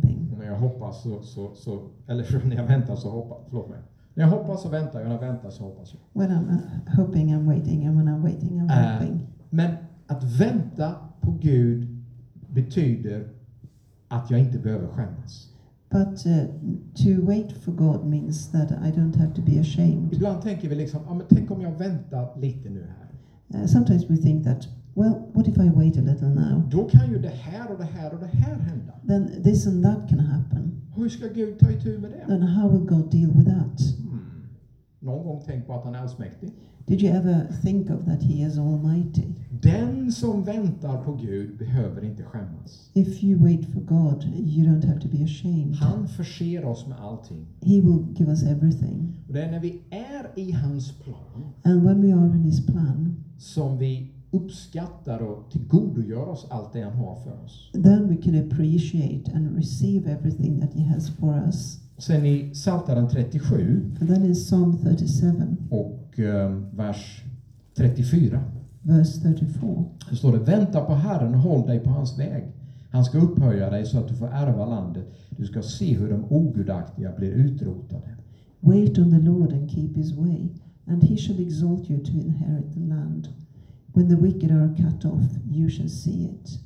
[SPEAKER 2] jag hoppas eller när jag väntar så hoppas, förlåt mig. När jag hoppas så väntar jag, när jag väntar så hoppas jag.
[SPEAKER 1] When I'm hoping, I'm waiting, and when I'm waiting, I'm hoping.
[SPEAKER 2] Men att vänta på Gud betyder att jag inte behöver skämmas.
[SPEAKER 1] But to wait for God means that I don't have to be ashamed.
[SPEAKER 2] Ibland tänker vi liksom, men tänk om jag väntar lite nu här.
[SPEAKER 1] Sometimes we think that, well, what if I wait a little now?
[SPEAKER 2] Då kan ju det här och det här och det här hända.
[SPEAKER 1] Then this and that can happen.
[SPEAKER 2] Hur ska Gud ta itu med det?
[SPEAKER 1] Then how will God deal with that?
[SPEAKER 2] Någon gång tänk på att han är allsmäktig.
[SPEAKER 1] Did you ever think of that he is almighty?
[SPEAKER 2] Den som väntar på Gud behöver inte skämmas.
[SPEAKER 1] If you wait for God, you don't have to be ashamed.
[SPEAKER 2] Han förser oss med allting.
[SPEAKER 1] He will give us everything.
[SPEAKER 2] Och det är när vi är i hans plan
[SPEAKER 1] And when we are in his plan,
[SPEAKER 2] som vi uppskattar och tillgodogör oss allt det han har för oss.
[SPEAKER 1] then we can appreciate and receive everything that he has for us.
[SPEAKER 2] Sen i Psaltaren 37
[SPEAKER 1] And then in Psalm 37,
[SPEAKER 2] och vers 34
[SPEAKER 1] verse 34,
[SPEAKER 2] så står det: vänta på Herren och håll dig på hans väg. Han ska upphöja dig så att du får ärva landet. Du ska se hur de ogudaktiga blir utrotade.
[SPEAKER 1] wait on the Lord and keep his way, and he shall exalt you to inherit the land. When the wicked are cut off, you shall see it.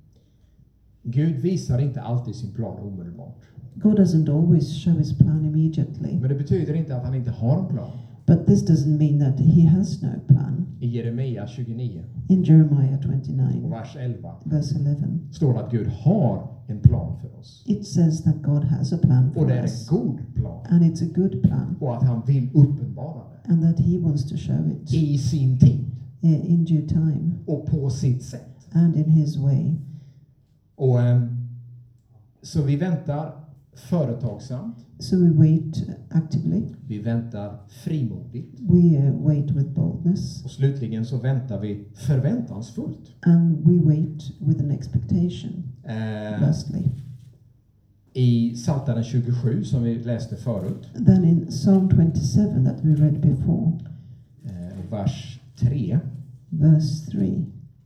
[SPEAKER 2] Gud visar inte alltid sin plan omedelbart.
[SPEAKER 1] God doesn't always show his plan immediately,
[SPEAKER 2] Men det betyder inte att han inte har en plan.
[SPEAKER 1] but this doesn't mean that he has no plan.
[SPEAKER 2] I Jeremia 29
[SPEAKER 1] In Jeremiah
[SPEAKER 2] och
[SPEAKER 1] 29,
[SPEAKER 2] vers 11
[SPEAKER 1] verse 11,
[SPEAKER 2] står det att Gud har en plan för oss.
[SPEAKER 1] it says that God has a plan
[SPEAKER 2] Och
[SPEAKER 1] for
[SPEAKER 2] det är
[SPEAKER 1] us,
[SPEAKER 2] en god plan.
[SPEAKER 1] and it's a good plan,
[SPEAKER 2] Och att han vill uppenbara det
[SPEAKER 1] and that he wants to show it
[SPEAKER 2] i sin tid
[SPEAKER 1] in due time
[SPEAKER 2] och på sitt sätt.
[SPEAKER 1] and in his way.
[SPEAKER 2] Och så vi väntar företagsamt.
[SPEAKER 1] So we wait actively,
[SPEAKER 2] Vi väntar frimodigt.
[SPEAKER 1] we wait with boldness,
[SPEAKER 2] Och slutligen så väntar vi förväntansfullt.
[SPEAKER 1] and we wait with an expectation, lastly.
[SPEAKER 2] I Psaltaren 27 som vi läste förut,
[SPEAKER 1] Then in Psalm 27 that we read before,
[SPEAKER 2] vers 3.
[SPEAKER 1] verse 3,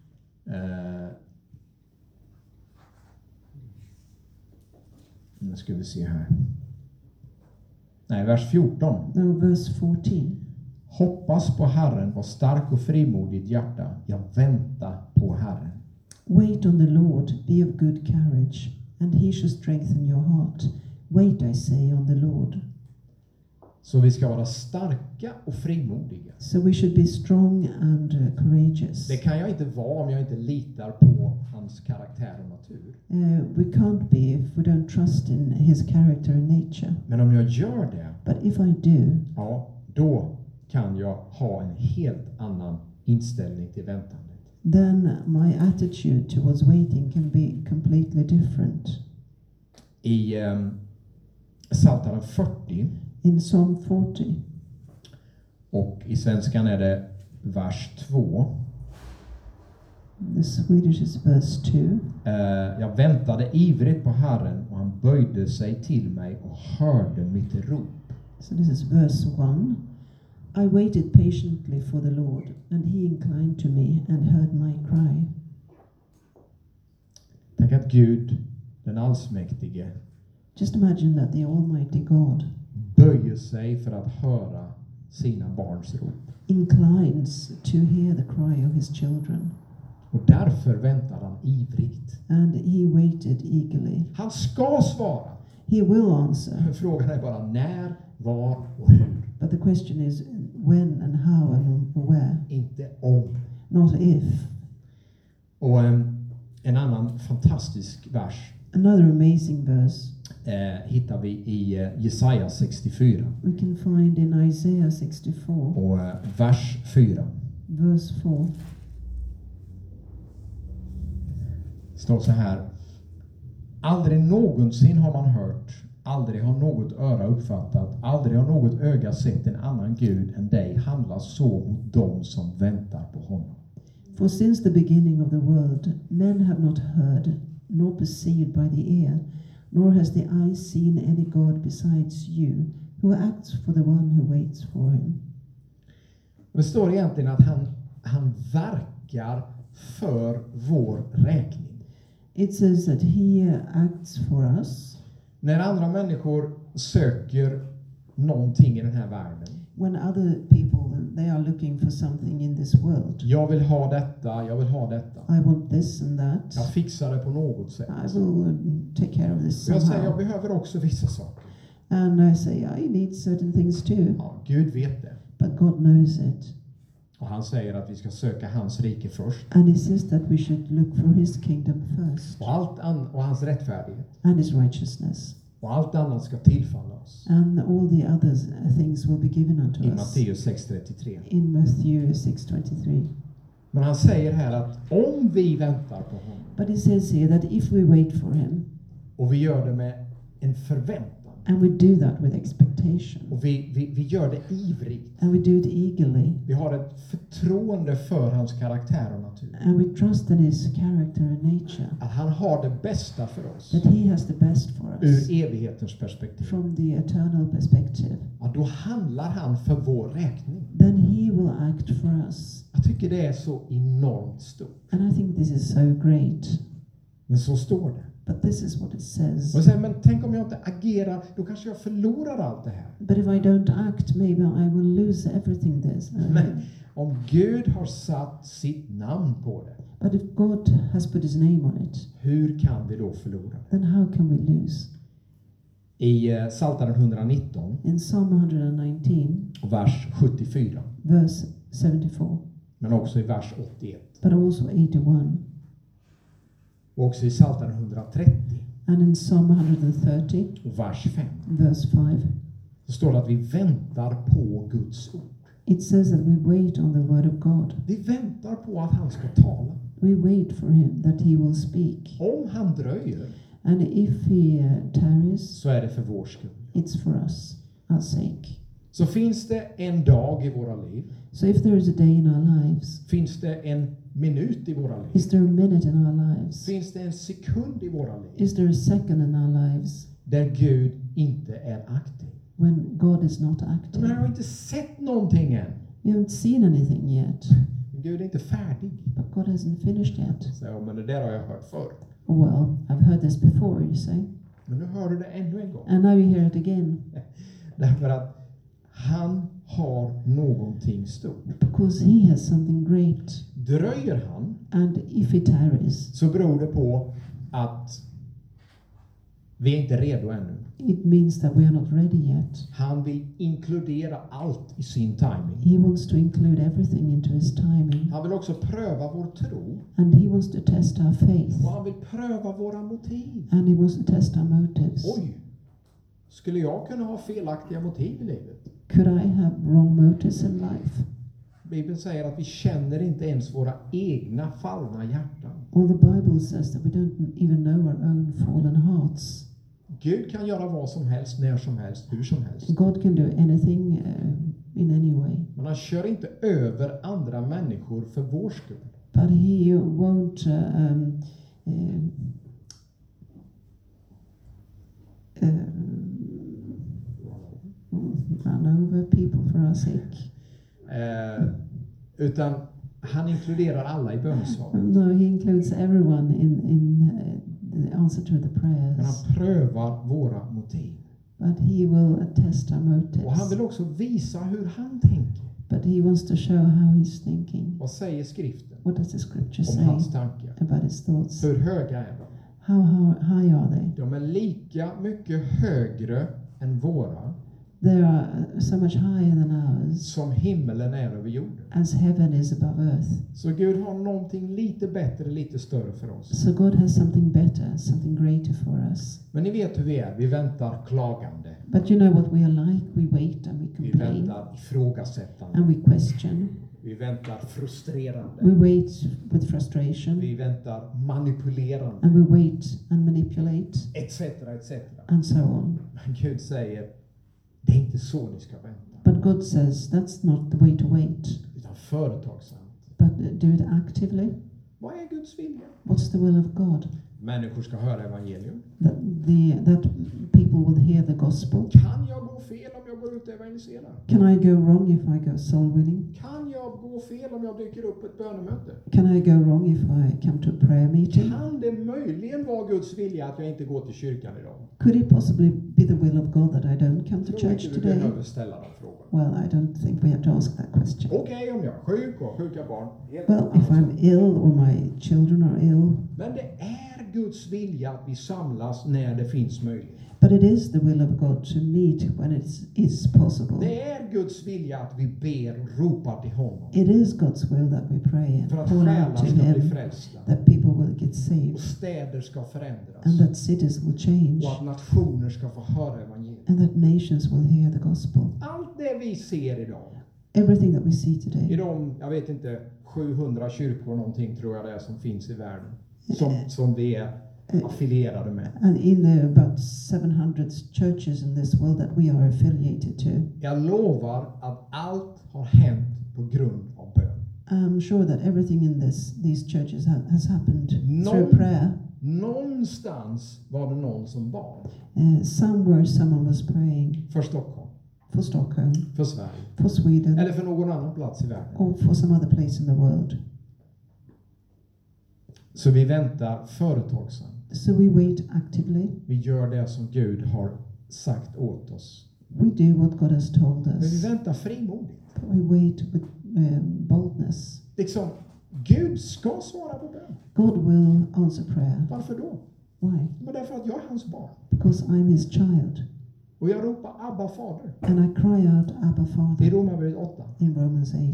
[SPEAKER 2] Nu ska vi se här. Nej, vers 14.
[SPEAKER 1] no, verse 14.
[SPEAKER 2] Hoppas på Herren, var stark och frimodig i ditt hjärta. Jag väntar på Herren.
[SPEAKER 1] Wait on the Lord, be of good courage, and he shall strengthen your heart. Wait, I say, on the Lord.
[SPEAKER 2] Så vi ska vara starka och frimodiga.
[SPEAKER 1] So we should be strong and courageous.
[SPEAKER 2] Det kan jag inte vara om jag inte litar på hans karaktär och natur.
[SPEAKER 1] We can't be if we don't trust in his character and nature.
[SPEAKER 2] Men om jag gör det,
[SPEAKER 1] But if I do,
[SPEAKER 2] ja, då kan jag ha en helt annan inställning till väntandet.
[SPEAKER 1] then my attitude towards waiting can be completely different.
[SPEAKER 2] I Psaltaren 40
[SPEAKER 1] In Psalm 40,
[SPEAKER 2] och i svenskan är det vers 2.
[SPEAKER 1] the Swedish is verse 2.
[SPEAKER 2] Jag väntade ivrigt på Herren och han böjde sig till mig och hörde mitt rop.
[SPEAKER 1] So this is verse 1. I waited patiently for the Lord, and he inclined to me and heard my cry.
[SPEAKER 2] Tänk att Gud, den allsmäktige,
[SPEAKER 1] Just imagine that the Almighty God
[SPEAKER 2] böjer sig för att höra sina barns rop.
[SPEAKER 1] inclines to hear the cry of his children,
[SPEAKER 2] Och därför väntar han ivrigt.
[SPEAKER 1] and he waited eagerly.
[SPEAKER 2] Han ska svara.
[SPEAKER 1] He will answer,
[SPEAKER 2] Frågan är bara när, var och hur.
[SPEAKER 1] but the question is when and how and where,
[SPEAKER 2] Inte om.
[SPEAKER 1] not if.
[SPEAKER 2] Och en annan fantastisk vers
[SPEAKER 1] Another amazing verse
[SPEAKER 2] hittar vi i Jesaja 64
[SPEAKER 1] we can find in Isaiah 64,
[SPEAKER 2] och vers 4.
[SPEAKER 1] verse 4.
[SPEAKER 2] Står så här: aldrig någonsin har man hört, aldrig har något öra uppfattat, aldrig har något öga sett en annan Gud än dig handla så mot dem som väntar på honom.
[SPEAKER 1] For since the beginning of the world, men have not heard, nor perceived by the ear, nor has the eye seen any God besides you, who acts for the one who waits for him.
[SPEAKER 2] Det står egentligen att han verkar för vår räkning.
[SPEAKER 1] It says that he acts for us,
[SPEAKER 2] När andra människor söker någonting i den här världen.
[SPEAKER 1] When other people, they are looking for something in this world.
[SPEAKER 2] Jag vill ha detta, jag vill ha detta.
[SPEAKER 1] I want this and that.
[SPEAKER 2] Jag fixar det på något sätt.
[SPEAKER 1] I will take care of this
[SPEAKER 2] Och jag säger, jag
[SPEAKER 1] somehow.
[SPEAKER 2] behöver också vissa saker.
[SPEAKER 1] And I say, I need certain things too.
[SPEAKER 2] Ja, Gud vet det.
[SPEAKER 1] But God knows it.
[SPEAKER 2] Och han säger att vi ska söka hans rike först.
[SPEAKER 1] And he says that we should look for his kingdom first.
[SPEAKER 2] Och hans rättfärdighet.
[SPEAKER 1] And his righteousness.
[SPEAKER 2] Och allt annat ska tillfalla oss.
[SPEAKER 1] And all the other things will be given unto
[SPEAKER 2] I
[SPEAKER 1] us.
[SPEAKER 2] Matteus 6:33.
[SPEAKER 1] In Matthew 6:23.
[SPEAKER 2] Men han säger här att om vi väntar på honom.
[SPEAKER 1] But he says here that if we wait for him,
[SPEAKER 2] Och vi gör det med en förväntan.
[SPEAKER 1] and we do that with expectation,
[SPEAKER 2] Och vi gör det ivrigt.
[SPEAKER 1] and we do it eagerly,
[SPEAKER 2] Vi har ett förtroende för hans karaktär och natur.
[SPEAKER 1] and we trust in his character and nature,
[SPEAKER 2] Att han har det bästa för oss.
[SPEAKER 1] that he has the best for us
[SPEAKER 2] Ur evighetens perspektiv.
[SPEAKER 1] from the eternal perspective,
[SPEAKER 2] Ja, då handlar han för vår räkning.
[SPEAKER 1] then he will act for us.
[SPEAKER 2] Jag tycker det är så enormt stort.
[SPEAKER 1] And I think this is so great.
[SPEAKER 2] Men så står det.
[SPEAKER 1] But this is what it says.
[SPEAKER 2] Och jag säger, men tänk om jag inte agerar, då kanske jag förlorar allt det här.
[SPEAKER 1] But if I don't act, maybe I will lose everything this.
[SPEAKER 2] Men om Gud har satt sitt namn på det,
[SPEAKER 1] But if God has put his name on it,
[SPEAKER 2] hur kan vi då förlora det?
[SPEAKER 1] then how can we lose?
[SPEAKER 2] I Psaltaren 119,
[SPEAKER 1] In Psalm 119,
[SPEAKER 2] vers 74,
[SPEAKER 1] verse 74,
[SPEAKER 2] men också i vers 81.
[SPEAKER 1] but also 81,
[SPEAKER 2] Och också i Psaltaren 130,
[SPEAKER 1] and in Psalm 130,
[SPEAKER 2] och vers 5.
[SPEAKER 1] verse 5,
[SPEAKER 2] Så står det att vi väntar på Guds ord.
[SPEAKER 1] it says that we wait on the word of God.
[SPEAKER 2] Vi väntar på att han ska tala.
[SPEAKER 1] We wait for him, that he will speak.
[SPEAKER 2] Om han dröjer,
[SPEAKER 1] And if he tarries,
[SPEAKER 2] så är det för vår skull.
[SPEAKER 1] it's for us, our sake.
[SPEAKER 2] Så finns det en dag i våra liv,
[SPEAKER 1] So if there is a day in our lives,
[SPEAKER 2] finns det en minut i våra liv,
[SPEAKER 1] is there a minute in our lives?
[SPEAKER 2] finns det en sekund i våra liv,
[SPEAKER 1] Is there a second in our lives
[SPEAKER 2] där Gud inte är aktiv.
[SPEAKER 1] when God is not
[SPEAKER 2] Men
[SPEAKER 1] active?
[SPEAKER 2] han har inte sett någonting än.
[SPEAKER 1] We haven't seen anything yet,
[SPEAKER 2] Gud är inte färdig.
[SPEAKER 1] but God hasn't finished yet.
[SPEAKER 2] Så, ja, men det där har jag hört förr.
[SPEAKER 1] Well, I've heard this before, you say,
[SPEAKER 2] Men nu hör du det ännu en gång.
[SPEAKER 1] and now you hear it again,
[SPEAKER 2] Därför att han har någonting stort.
[SPEAKER 1] because he has something great.
[SPEAKER 2] Dröjer han,
[SPEAKER 1] And if he tarries,
[SPEAKER 2] så beror det på att vi är inte redo ännu.
[SPEAKER 1] it means that we are not ready yet.
[SPEAKER 2] Han vill inkludera allt i sin timing.
[SPEAKER 1] He wants to include everything into his timing,
[SPEAKER 2] Han vill också pröva vår tro.
[SPEAKER 1] and he wants to test our faith,
[SPEAKER 2] Och han vill pröva våra motiv.
[SPEAKER 1] and he wants to test our motives.
[SPEAKER 2] Oj! Skulle jag kunna ha felaktiga motiv i livet?
[SPEAKER 1] Could I have wrong motives in life?
[SPEAKER 2] Bibeln säger att vi känner inte ens våra egna fallna hjärtan.
[SPEAKER 1] Well, the Bible says that we don't even know our own fallen hearts.
[SPEAKER 2] Gud kan göra vad som helst, när som helst, hur som helst.
[SPEAKER 1] God can do anything in any way,
[SPEAKER 2] Men han kör inte över andra människor för vår skull.
[SPEAKER 1] but he won't run over people for our sake.
[SPEAKER 2] Utan han inkluderar alla i bönesvaret.
[SPEAKER 1] No, he includes everyone in the answer to the
[SPEAKER 2] Men
[SPEAKER 1] prayers,
[SPEAKER 2] han prövar våra motiv.
[SPEAKER 1] but he will test our
[SPEAKER 2] Och han
[SPEAKER 1] motives.
[SPEAKER 2] vill också visa hur han tänker.
[SPEAKER 1] But he wants to show how he's thinking.
[SPEAKER 2] Vad säger skriften
[SPEAKER 1] What does the scripture
[SPEAKER 2] om
[SPEAKER 1] say
[SPEAKER 2] hans tankar?
[SPEAKER 1] about his thoughts?
[SPEAKER 2] Hur höga är de?
[SPEAKER 1] How high are they?
[SPEAKER 2] De är lika mycket högre än våra
[SPEAKER 1] They are so much higher than ours
[SPEAKER 2] som himmelen är över jorden.
[SPEAKER 1] as heaven is above earth.
[SPEAKER 2] Så Gud har någonting lite bättre, lite större för oss.
[SPEAKER 1] So God has something better, something greater for us.
[SPEAKER 2] Men ni vet hur vi är. Vi väntar klagande.
[SPEAKER 1] But you know what we are like? We wait and we
[SPEAKER 2] Vi
[SPEAKER 1] complain
[SPEAKER 2] väntar ifrågasättande.
[SPEAKER 1] and we question.
[SPEAKER 2] Vi väntar
[SPEAKER 1] We
[SPEAKER 2] frustrerande.
[SPEAKER 1] wait with frustration
[SPEAKER 2] Vi väntar manipulerande.
[SPEAKER 1] and we wait and manipulate
[SPEAKER 2] Etc, etc.
[SPEAKER 1] and so on.
[SPEAKER 2] Men Gud säger, det är inte så ni ska vänta.
[SPEAKER 1] But God says that's not the way to wait,
[SPEAKER 2] Utan företagsamt.
[SPEAKER 1] but do it actively.
[SPEAKER 2] Vad är Guds vilja?
[SPEAKER 1] What's the will of God?
[SPEAKER 2] Människor ska höra evangelium.
[SPEAKER 1] That people will hear the gospel.
[SPEAKER 2] Kan jag gå fel om jag går går ut och evangeliserar?
[SPEAKER 1] Can I go wrong if I go soul winning?
[SPEAKER 2] Kan jag gå fel om jag dyker upp på ett bönemöte?
[SPEAKER 1] Can I go wrong if I come to a prayer meeting?
[SPEAKER 2] Kan det möjligen vara Guds vilja att jag inte går till kyrkan idag?
[SPEAKER 1] Could it possibly be the will of God that I don't come to
[SPEAKER 2] Jag tror
[SPEAKER 1] church
[SPEAKER 2] inte vi
[SPEAKER 1] today?
[SPEAKER 2] behöver ställa de frågorna.
[SPEAKER 1] Well, I don't think we have to ask that question.
[SPEAKER 2] Okej, om jag är sjuk och har sjuka barn. Helt
[SPEAKER 1] Well, if I'm ill or my children are ill,
[SPEAKER 2] Men det är Guds vilja att vi samlas när det finns möjlighet.
[SPEAKER 1] but it is the will of God to meet when it is possible.
[SPEAKER 2] Det är Guds vilja att vi ber och ropar till honom.
[SPEAKER 1] It is God's will that we pray
[SPEAKER 2] För
[SPEAKER 1] and
[SPEAKER 2] att
[SPEAKER 1] call out
[SPEAKER 2] själar
[SPEAKER 1] to
[SPEAKER 2] ska bli
[SPEAKER 1] Him,
[SPEAKER 2] frälsta.
[SPEAKER 1] that people will get
[SPEAKER 2] Och
[SPEAKER 1] saved,
[SPEAKER 2] städer ska förändras.
[SPEAKER 1] and that cities will change,
[SPEAKER 2] Och att nationer ska få höra evangeliet.
[SPEAKER 1] and that nations will hear the gospel.
[SPEAKER 2] Allt det vi ser idag.
[SPEAKER 1] Everything that we see
[SPEAKER 2] I
[SPEAKER 1] today,
[SPEAKER 2] de, jag vet inte, 700 kyrkor någonting tror jag det är som finns i världen. Som vi är affilierade med.
[SPEAKER 1] and in the about 700 churches in this world that we are affiliated to,
[SPEAKER 2] Jag lovar att allt har hänt på grund av bön.
[SPEAKER 1] I'm sure that everything in these churches has happened through
[SPEAKER 2] No.
[SPEAKER 1] prayer.
[SPEAKER 2] Någonstans var det någon som bad.
[SPEAKER 1] Somewhere someone was praying
[SPEAKER 2] För Stockholm,
[SPEAKER 1] for Stockholm,
[SPEAKER 2] för Sverige.
[SPEAKER 1] for Sweden,
[SPEAKER 2] Eller för någon annan plats i världen.
[SPEAKER 1] or for some other place in the world.
[SPEAKER 2] Så vi väntar företagsamt.
[SPEAKER 1] So we wait actively.
[SPEAKER 2] Vi gör det som Gud har sagt åt oss.
[SPEAKER 1] We do what God has told
[SPEAKER 2] Men vi
[SPEAKER 1] us.
[SPEAKER 2] väntar frimodigt.
[SPEAKER 1] We wait with boldness.
[SPEAKER 2] Liksom, Gud ska svara på bön.
[SPEAKER 1] God will answer prayer.
[SPEAKER 2] Varför då?
[SPEAKER 1] Why?
[SPEAKER 2] Men därför att jag är hans barn.
[SPEAKER 1] Because I'm His child.
[SPEAKER 2] Och jag ropar Abba fader.
[SPEAKER 1] And I cry out, Abba
[SPEAKER 2] I
[SPEAKER 1] Father,
[SPEAKER 2] Romarbrevet 8.
[SPEAKER 1] in Romans 8.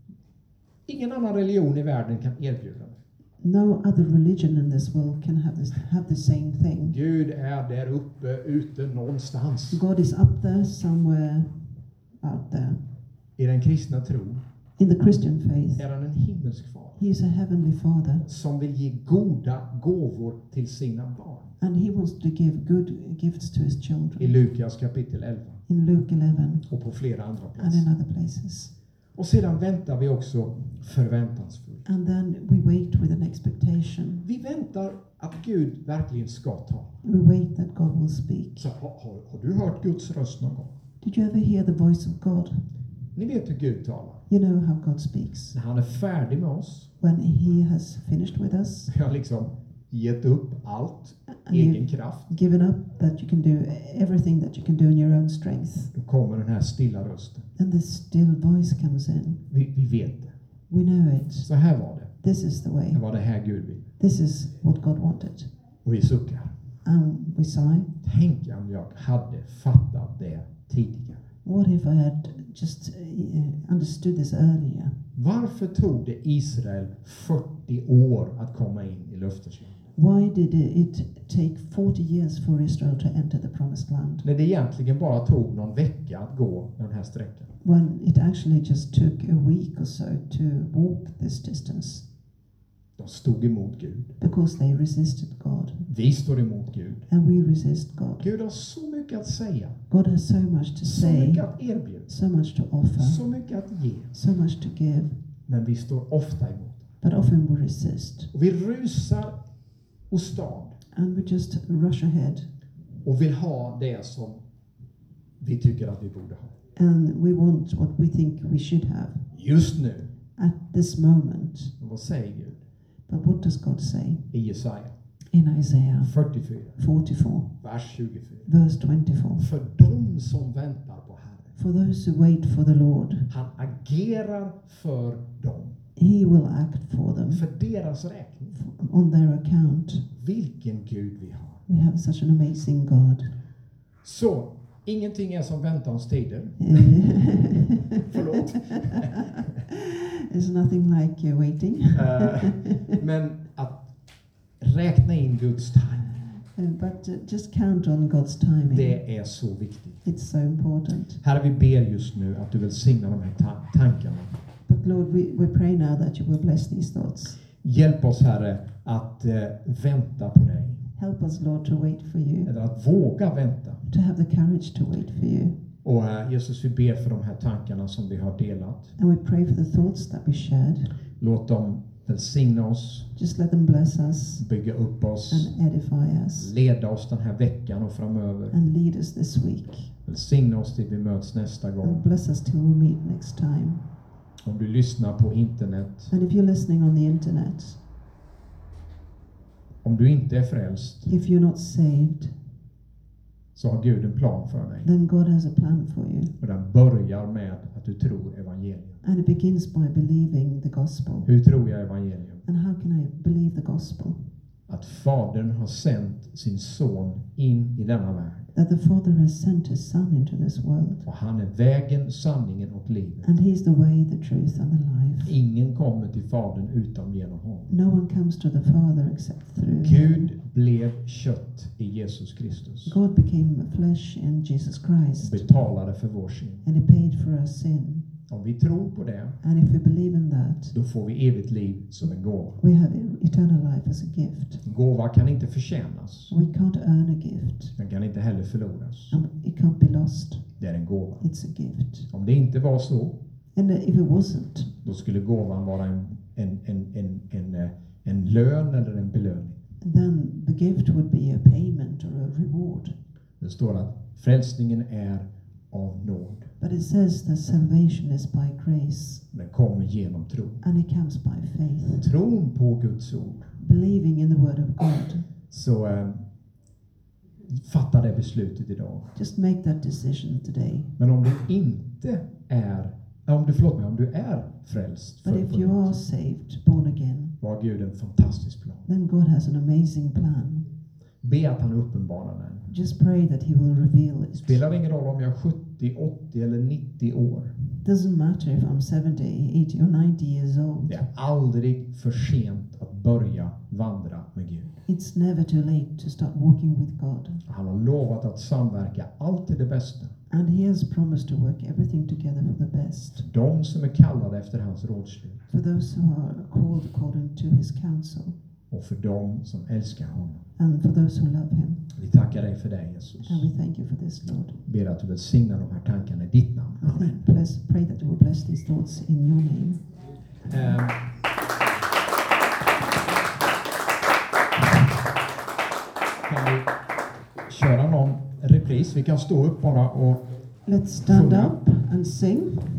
[SPEAKER 2] Ingen annan religion i världen kan erbjuda mig.
[SPEAKER 1] No other religion in this world can have the same thing.
[SPEAKER 2] Gud är där uppe, ute någonstans.
[SPEAKER 1] God is up there, somewhere out there.
[SPEAKER 2] I den kristna tron
[SPEAKER 1] In the Christian faith,
[SPEAKER 2] är han en himmelsk far
[SPEAKER 1] He is a heavenly Father,
[SPEAKER 2] som vill ge goda gåvor till sina barn.
[SPEAKER 1] and He wants to give good gifts to His
[SPEAKER 2] I
[SPEAKER 1] children.
[SPEAKER 2] Lukas kapitel 11
[SPEAKER 1] In Luke 11
[SPEAKER 2] och på flera andra
[SPEAKER 1] and
[SPEAKER 2] platser.
[SPEAKER 1] in other places.
[SPEAKER 2] Och sedan väntar vi också förväntansfullt.
[SPEAKER 1] And then we wait with an expectation.
[SPEAKER 2] Vi väntar att Gud verkligen ska tala.
[SPEAKER 1] We wait that God will speak.
[SPEAKER 2] Så har du hört Guds röst någon gång?
[SPEAKER 1] Did you ever hear the voice of God?
[SPEAKER 2] Ni vet hur Gud talar.
[SPEAKER 1] You know how God speaks.
[SPEAKER 2] När han är färdig med oss.
[SPEAKER 1] When He has finished with us,
[SPEAKER 2] Vi har liksom gett upp allt,
[SPEAKER 1] and
[SPEAKER 2] egen
[SPEAKER 1] you've
[SPEAKER 2] kraft.
[SPEAKER 1] given up that you can do everything that you can do in your own strength.
[SPEAKER 2] Då kommer den här stilla rösten.
[SPEAKER 1] And this still voice comes in.
[SPEAKER 2] Vi vet det.
[SPEAKER 1] We know it.
[SPEAKER 2] Så här var det.
[SPEAKER 1] This is the way.
[SPEAKER 2] Det var det här Gud vill.
[SPEAKER 1] This is what God wanted.
[SPEAKER 2] Och vi suckar.
[SPEAKER 1] And we sigh.
[SPEAKER 2] Tänk om jag hade fattat det tidigare.
[SPEAKER 1] What if I had just understood this earlier?
[SPEAKER 2] Varför tog det Israel 40 år att komma in i löfteslandet?
[SPEAKER 1] Why did it take 40 years for Israel to enter the promised land,
[SPEAKER 2] När det egentligen bara tog någon vecka att gå den här sträckan.
[SPEAKER 1] when it actually just took a week or so to walk this distance?
[SPEAKER 2] De stod emot Gud.
[SPEAKER 1] Because they resisted God.
[SPEAKER 2] Vi står emot Gud.
[SPEAKER 1] And we resist God.
[SPEAKER 2] Gud har så mycket att säga.
[SPEAKER 1] God has so much to
[SPEAKER 2] Så
[SPEAKER 1] say,
[SPEAKER 2] mycket att erbjuda.
[SPEAKER 1] so much to offer,
[SPEAKER 2] Så mycket att ge.
[SPEAKER 1] so much to give,
[SPEAKER 2] Men vi står ofta emot.
[SPEAKER 1] but often we resist.
[SPEAKER 2] Och vi rusar åstad
[SPEAKER 1] And we just rush ahead.
[SPEAKER 2] och vill ha det som vi tycker att vi borde ha.
[SPEAKER 1] And we want what we think we should have
[SPEAKER 2] Just nu.
[SPEAKER 1] at this moment.
[SPEAKER 2] Och vad säger Gud?
[SPEAKER 1] But what does God say
[SPEAKER 2] I Jesaja
[SPEAKER 1] in Isaiah
[SPEAKER 2] 44,
[SPEAKER 1] 44,
[SPEAKER 2] vers 24.
[SPEAKER 1] verse 24?
[SPEAKER 2] För de som väntar på Herren.
[SPEAKER 1] For those who wait for the Lord,
[SPEAKER 2] Han agerar för dem.
[SPEAKER 1] He will act for them
[SPEAKER 2] För deras räkning.
[SPEAKER 1] on their account.
[SPEAKER 2] Vilken Gud vi har.
[SPEAKER 1] We have such an amazing God.
[SPEAKER 2] Så, ingenting är som väntans tider. Förlåt.
[SPEAKER 1] There's nothing like waiting.
[SPEAKER 2] Men att räkna in Guds timing.
[SPEAKER 1] But just count on God's timing.
[SPEAKER 2] Det är så viktigt.
[SPEAKER 1] It's so important.
[SPEAKER 2] Herre, vi ber just nu att du välsignar de här tankarna.
[SPEAKER 1] But Lord, we pray now that you will bless these thoughts.
[SPEAKER 2] Hjälp oss, Herre, att vänta på dig.
[SPEAKER 1] Help us, Lord, to wait for you,
[SPEAKER 2] Eller att våga vänta.
[SPEAKER 1] to have the courage to wait for you.
[SPEAKER 2] Och Jesus, vi ber för de här tankarna som vi har delat.
[SPEAKER 1] And we pray for the thoughts that we shared.
[SPEAKER 2] Låt dem Välsigna oss,
[SPEAKER 1] Just let them bless us
[SPEAKER 2] bygga upp oss,
[SPEAKER 1] and edify us
[SPEAKER 2] leda oss den här veckan och framöver.
[SPEAKER 1] and lead us this week.
[SPEAKER 2] Välsigna oss till vi möts nästa
[SPEAKER 1] And
[SPEAKER 2] gång.
[SPEAKER 1] bless us till we meet next time.
[SPEAKER 2] Om du lyssnar på internet,
[SPEAKER 1] And if you're listening on the internet,
[SPEAKER 2] om du inte är frälst,
[SPEAKER 1] if you're not saved,
[SPEAKER 2] så har Gud en plan för dig.
[SPEAKER 1] then God has a plan for you.
[SPEAKER 2] Och den börjar med att du tror evangelium.
[SPEAKER 1] And it begins by believing the gospel.
[SPEAKER 2] Hur tror jag evangelium?
[SPEAKER 1] And how can I believe the gospel?
[SPEAKER 2] Att Fadern har sänt sin son in i denna värld.
[SPEAKER 1] That the Father has sent His Son into this world.
[SPEAKER 2] Och han är vägen, sanningen och livet.
[SPEAKER 1] And He's the way, the truth, and the life.
[SPEAKER 2] Ingen kommer till Fadern utom genom honom.
[SPEAKER 1] No one comes to the Father except through
[SPEAKER 2] Gud
[SPEAKER 1] Him.
[SPEAKER 2] blev kött i Jesus Kristus.
[SPEAKER 1] God became flesh in Jesus
[SPEAKER 2] Och
[SPEAKER 1] Christ.
[SPEAKER 2] betalade för vår synd.
[SPEAKER 1] And He paid for our sin.
[SPEAKER 2] Om vi tror på det,
[SPEAKER 1] And if we believe in that,
[SPEAKER 2] då får vi evigt liv som en gåva.
[SPEAKER 1] we have eternal life as a gift.
[SPEAKER 2] En gåva kan inte förtjänas.
[SPEAKER 1] We can't earn a gift.
[SPEAKER 2] Den kan inte heller förloras.
[SPEAKER 1] And it can't be lost.
[SPEAKER 2] Det är en gåva.
[SPEAKER 1] It's a gift.
[SPEAKER 2] Om det inte var så,
[SPEAKER 1] And if it wasn't,
[SPEAKER 2] då skulle gåvan vara en lön eller en belöning.
[SPEAKER 1] then the gift would be a payment or a reward.
[SPEAKER 2] Det står att frälsningen är av nåd.
[SPEAKER 1] But it says that salvation is by grace,
[SPEAKER 2] Den kommer genom tro.
[SPEAKER 1] and it comes by faith.
[SPEAKER 2] Tron på Guds ord.
[SPEAKER 1] Believing in the word of God.
[SPEAKER 2] Så fatta det beslutet idag.
[SPEAKER 1] Just make that decision today.
[SPEAKER 2] Men om du inte är, om du är frälst,
[SPEAKER 1] But if you are saved, born again,
[SPEAKER 2] så har Gud en fantastisk plan.
[SPEAKER 1] then God has an amazing plan.
[SPEAKER 2] Be att han uppenbarar den.
[SPEAKER 1] Just pray that He will reveal it.
[SPEAKER 2] Spelar ingen roll om jag är 70, 80 eller 90 år.
[SPEAKER 1] Doesn't matter if I'm 70, 80 or 90 years old.
[SPEAKER 2] Det är aldrig för sent att börja vandra med Gud.
[SPEAKER 1] It's never too late to start walking with God.
[SPEAKER 2] Han har lovat att samverka allt till det bästa.
[SPEAKER 1] And He has promised to work everything together for the best.
[SPEAKER 2] De som är kallade efter hans rådslut.
[SPEAKER 1] For those who are called according to His counsel.
[SPEAKER 2] Och för dem som älskar honom.
[SPEAKER 1] And for those who love Him.
[SPEAKER 2] Vi tackar dig för dig, Jesus.
[SPEAKER 1] And we thank You for this, Lord.
[SPEAKER 2] Ber att du välsignar de här tankarna i ditt namn. Amen.
[SPEAKER 1] Pray that You will bless these thoughts in Your name.
[SPEAKER 2] Kan vi köra någon repris? Vi kan stå upp bara och
[SPEAKER 1] Let's stand
[SPEAKER 2] sjunga.
[SPEAKER 1] up and sing.